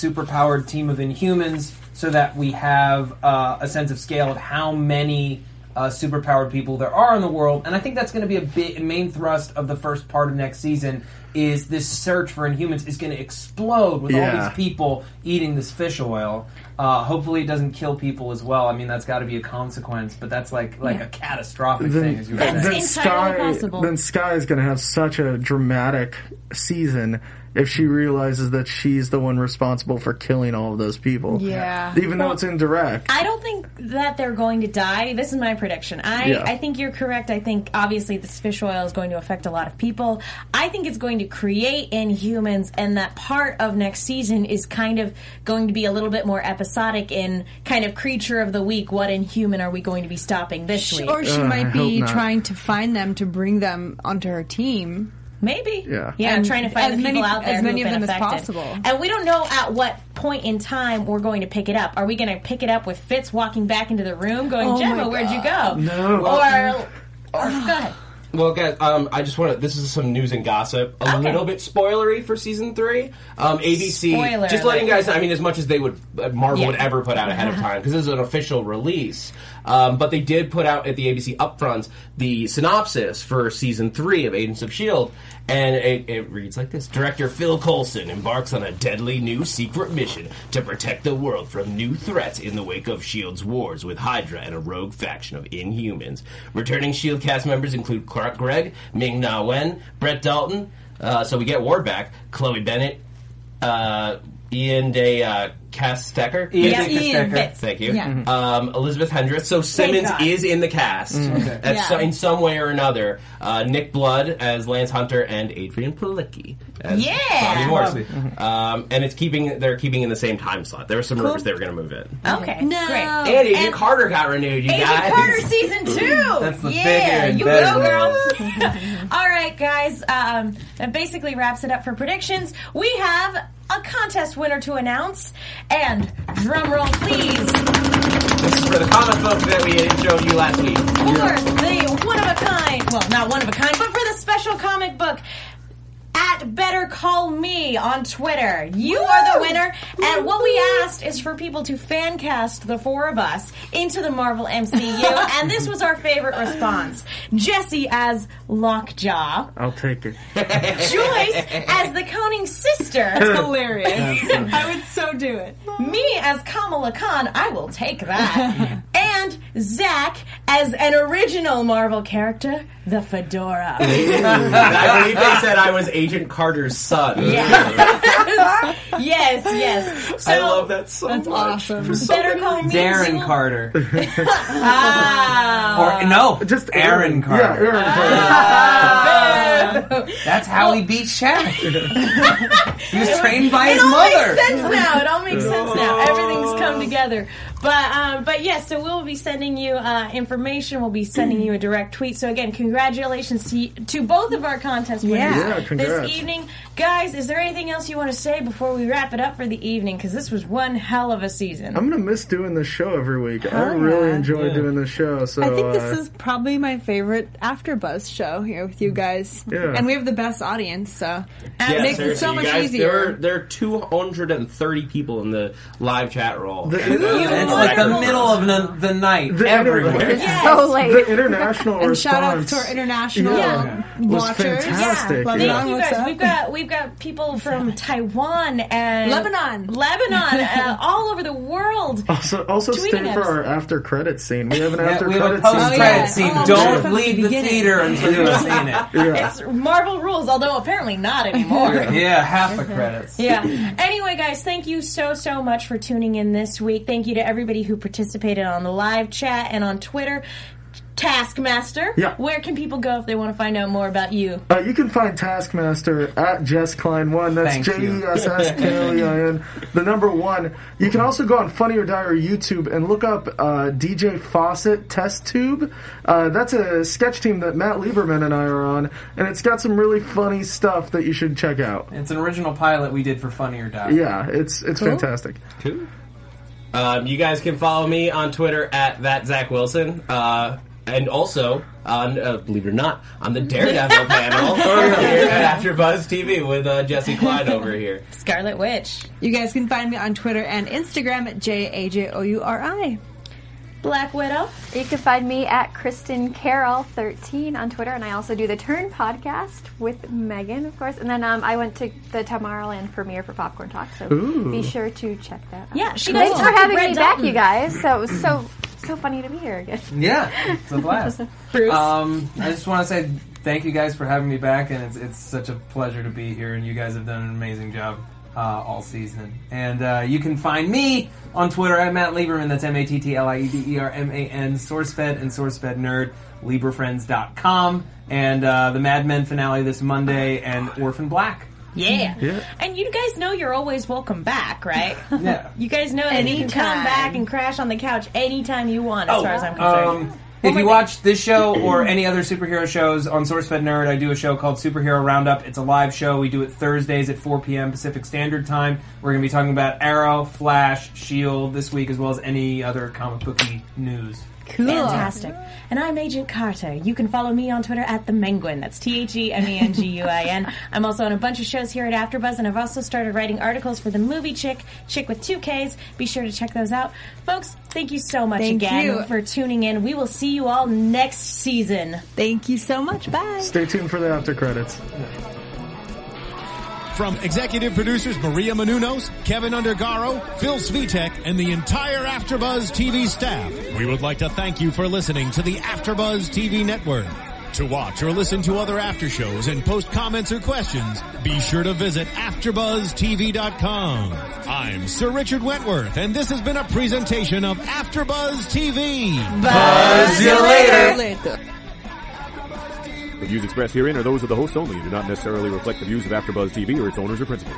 G: superpowered team of Inhumans, so that we have a sense of scale of how many superpowered people there are in the world. And I think that's going to be a main thrust of the first part of next season, is this search for Inhumans is going to explode with all these people eating this fish oil. Hopefully it doesn't kill people as well. I mean, that's got to be a consequence, but that's like a catastrophic thing, as you were saying.
H: Then Skye is going to have such a dramatic season if she realizes that she's the one responsible for killing all of those people.
E: Yeah.
H: Even though it's indirect.
D: I don't think that they're going to die. This is my prediction. I think you're correct. I think, obviously, this fish oil is going to affect a lot of people. I think it's going to create Inhumans, and that part of next season is kind of going to be a little bit more episodic in kind of creature of the week. What Inhuman are we going to be stopping this week?
E: Or she might be trying to find them to bring them onto her team.
D: Maybe.
H: Yeah.
D: And trying to find the people out there
E: as many
D: who
E: of
D: have
E: them
D: been
E: as
D: affected.
E: possible.
D: And we don't know at what point in time we're going to pick it up. Are we going to pick it up with Fitz walking back into the room going, Gemma, where'd you go?
H: No.
D: Or go ahead.
F: Well, guys, I just want to. This is some news and gossip. A little bit spoilery for season 3. ABC,
D: Spoiler
F: just letting
D: alert.
F: guys know. I mean, as much as they would, Marvel would ever put out ahead of time, because this is an official release. But they did put out at the ABC upfronts the synopsis for season 3 of Agents of S.H.I.E.L.D., and it reads like this: Director Phil Coulson embarks on a deadly new secret mission to protect the world from new threats in the wake of S.H.I.E.L.D.'s wars with Hydra and a rogue faction of Inhumans. Returning S.H.I.E.L.D. cast members include Clark Gregg, Ming-Na Wen, Brett Dalton, so we get Ward back, Chloe Bennett, Ian De Castecker.
G: Ian
D: Fitz.
F: Thank you.
E: Yeah.
F: Elizabeth Hendricks. So Simmons is in the cast in some way or another. Nick Blood as Lance Hunter and Adrian Palicki as Bobby Morrissey. And they're keeping in the same time slot. There were some rumors they were going to move it.
D: Okay.
E: No.
D: Great.
F: And Agent Carter got renewed, you
D: Agent
F: guys.
D: Carter season 2.
G: That's the bigger and
D: you
G: better
D: go, girl. All right, guys. That basically wraps it up for predictions. We have a contest winner to announce, and drum roll, please.
F: This is for the comic book that we showed you last week.
D: For the one of a kind, well, not one of a kind, but for the special comic book. At Better Call Me on Twitter. You are the winner. And what we asked is for people to fan cast the 4 of us into the Marvel MCU. And this was our favorite response. Jesse as Lockjaw.
H: I'll take it.
D: Joyce as the Coning sister.
E: That's hilarious. I would so do it.
D: Me as Kamala Khan. I will take that. And Zach as an original Marvel character, the Fedora.
F: I believe they said I was Agent Carter's son.
D: Yes. So,
F: I love that so
E: That's
F: much.
E: awesome.
F: So
D: Better Call Me.
G: Darren Carter.
D: Ah.
G: Or no,
H: Just
G: Aaron Carter.
H: Yeah, Aaron Carter.
D: Boo.
G: That's how he beat Shaq. He was trained by his
D: It all
G: mother.
D: makes sense now. It all makes sense now. Everything's come together. But yes, so we'll be sending you information. We'll be sending you a direct tweet. So again, congratulations to both of our contest winners
H: Yeah, congrats.
D: this evening. Guys, is there anything else you want to say before we wrap it up for the evening? Because this was one hell of a season.
H: I'm going to miss doing this show every week. I really enjoy doing this show. So
E: I think this is probably my favorite AfterBuzz show here with you guys.
H: Yeah.
E: And we have the best audience, so
F: Yeah,
E: it makes it so
F: seriously,
E: much
F: you guys,
E: easier.
F: There are 230 people in the live chat roll.
G: It's like the middle of the night everywhere.
I: It's so late.
H: The international
E: And
H: response.
E: shout out to our international
H: was
E: watchers.
H: fantastic.
E: Yeah.
H: Yeah.
D: Thank you
E: What's
D: guys.
E: up?
D: We've got people from Taiwan and
E: Lebanon,
D: all over the world.
H: Also stay
D: tweeting
H: for
D: us.
H: our after credit scene. We have an after
G: we have a
H: credit scene.
G: post-credit scene.
E: Oh,
G: Don't
E: yeah.
G: leave the
E: Beginning.
G: theater until you've seen it.
H: Yeah.
D: It's Marvel rules, although apparently not anymore.
G: Yeah, half the credits.
D: Yeah. Anyway, guys, thank you so much for tuning in this week. Thank you to everybody who participated on the live chat and on Twitter. Taskmaster, where can people go if they want to find out more about you?
H: You can find Taskmaster at Jess Klein1. That's JESSKLEIN, the number 1. You can also go on Funny or Die or YouTube and look up DJ Fawcett Test Tube. That's a sketch team that Matt Lieberman and I are on, and it's got some really funny stuff that you should check out.
G: It's an original pilot we did for Funny or Die.
H: Yeah, it's fantastic.
F: Cool. You guys can follow me on Twitter at that Zach Wilson. And also, on believe it or not, on the Daredevil panel here at AfterBuzz TV with Jesse Klein over here.
D: Scarlet Witch.
E: You guys can find me on Twitter and Instagram at JAJOURI.
D: Black Widow.
I: You can find me at Kristen Carroll 13 on Twitter, and I also do the Turn podcast with Megan, of course. And then I went to the Tomorrowland premiere for Popcorn Talk, so be sure to check that out.
D: Yeah, she
I: thanks for having me back, you guys. So it was so funny to be here again.
G: Yeah, it's a blast.
D: Bruce?
G: I just want to say thank you guys for having me back, and it's such a pleasure to be here, and you guys have done an amazing job all season. And you can find me on Twitter at Matt Lieberman, that's MattLiederman, SourceFed and SourceFed Nerd, LibraFriends.com, and the Mad Men finale this Monday, and Orphan Black.
D: Yeah. And you guys know you're always welcome back, right?
G: Yeah.
D: You guys know that you can come back and crash on the couch anytime you want, as far as I'm concerned.
G: If you watch this show or any other superhero shows on SourceFed Nerd, I do a show called Superhero Roundup. It's a live show. We do it Thursdays at 4 p.m. Pacific Standard Time. We're going to be talking about Arrow, Flash, S.H.I.E.L.D. this week, as well as any other comic booky news.
D: Cool. Fantastic. And I'm Agent Carter. You can follow me on Twitter at The Menguin. That's TheMenguin. I'm also on a bunch of shows here at AfterBuzz, and I've also started writing articles for the movie Chick with 2 Ks. Be sure to check those out. Folks, thank you so much for tuning in. We will see you all next season.
E: Thank you so much. Bye.
H: Stay tuned for the after credits.
C: From executive producers Maria Menounos, Kevin Undergaro, Phil Svitek, and the entire AfterBuzz TV staff, we would like to thank you for listening to the AfterBuzz TV network. To watch or listen to other after shows and post comments or questions, be sure to visit AfterBuzzTV.com. I'm Sir Richard Wentworth, and this has been a presentation of AfterBuzz TV.
G: Buzz you later.
L: The views expressed herein are those of the hosts only and do not necessarily reflect the views of AfterBuzz TV or its owners or principals.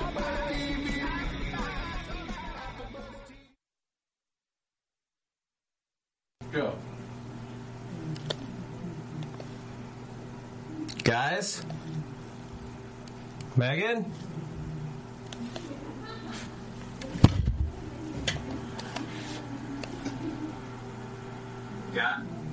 G: Go. Guys? Megan? Yeah.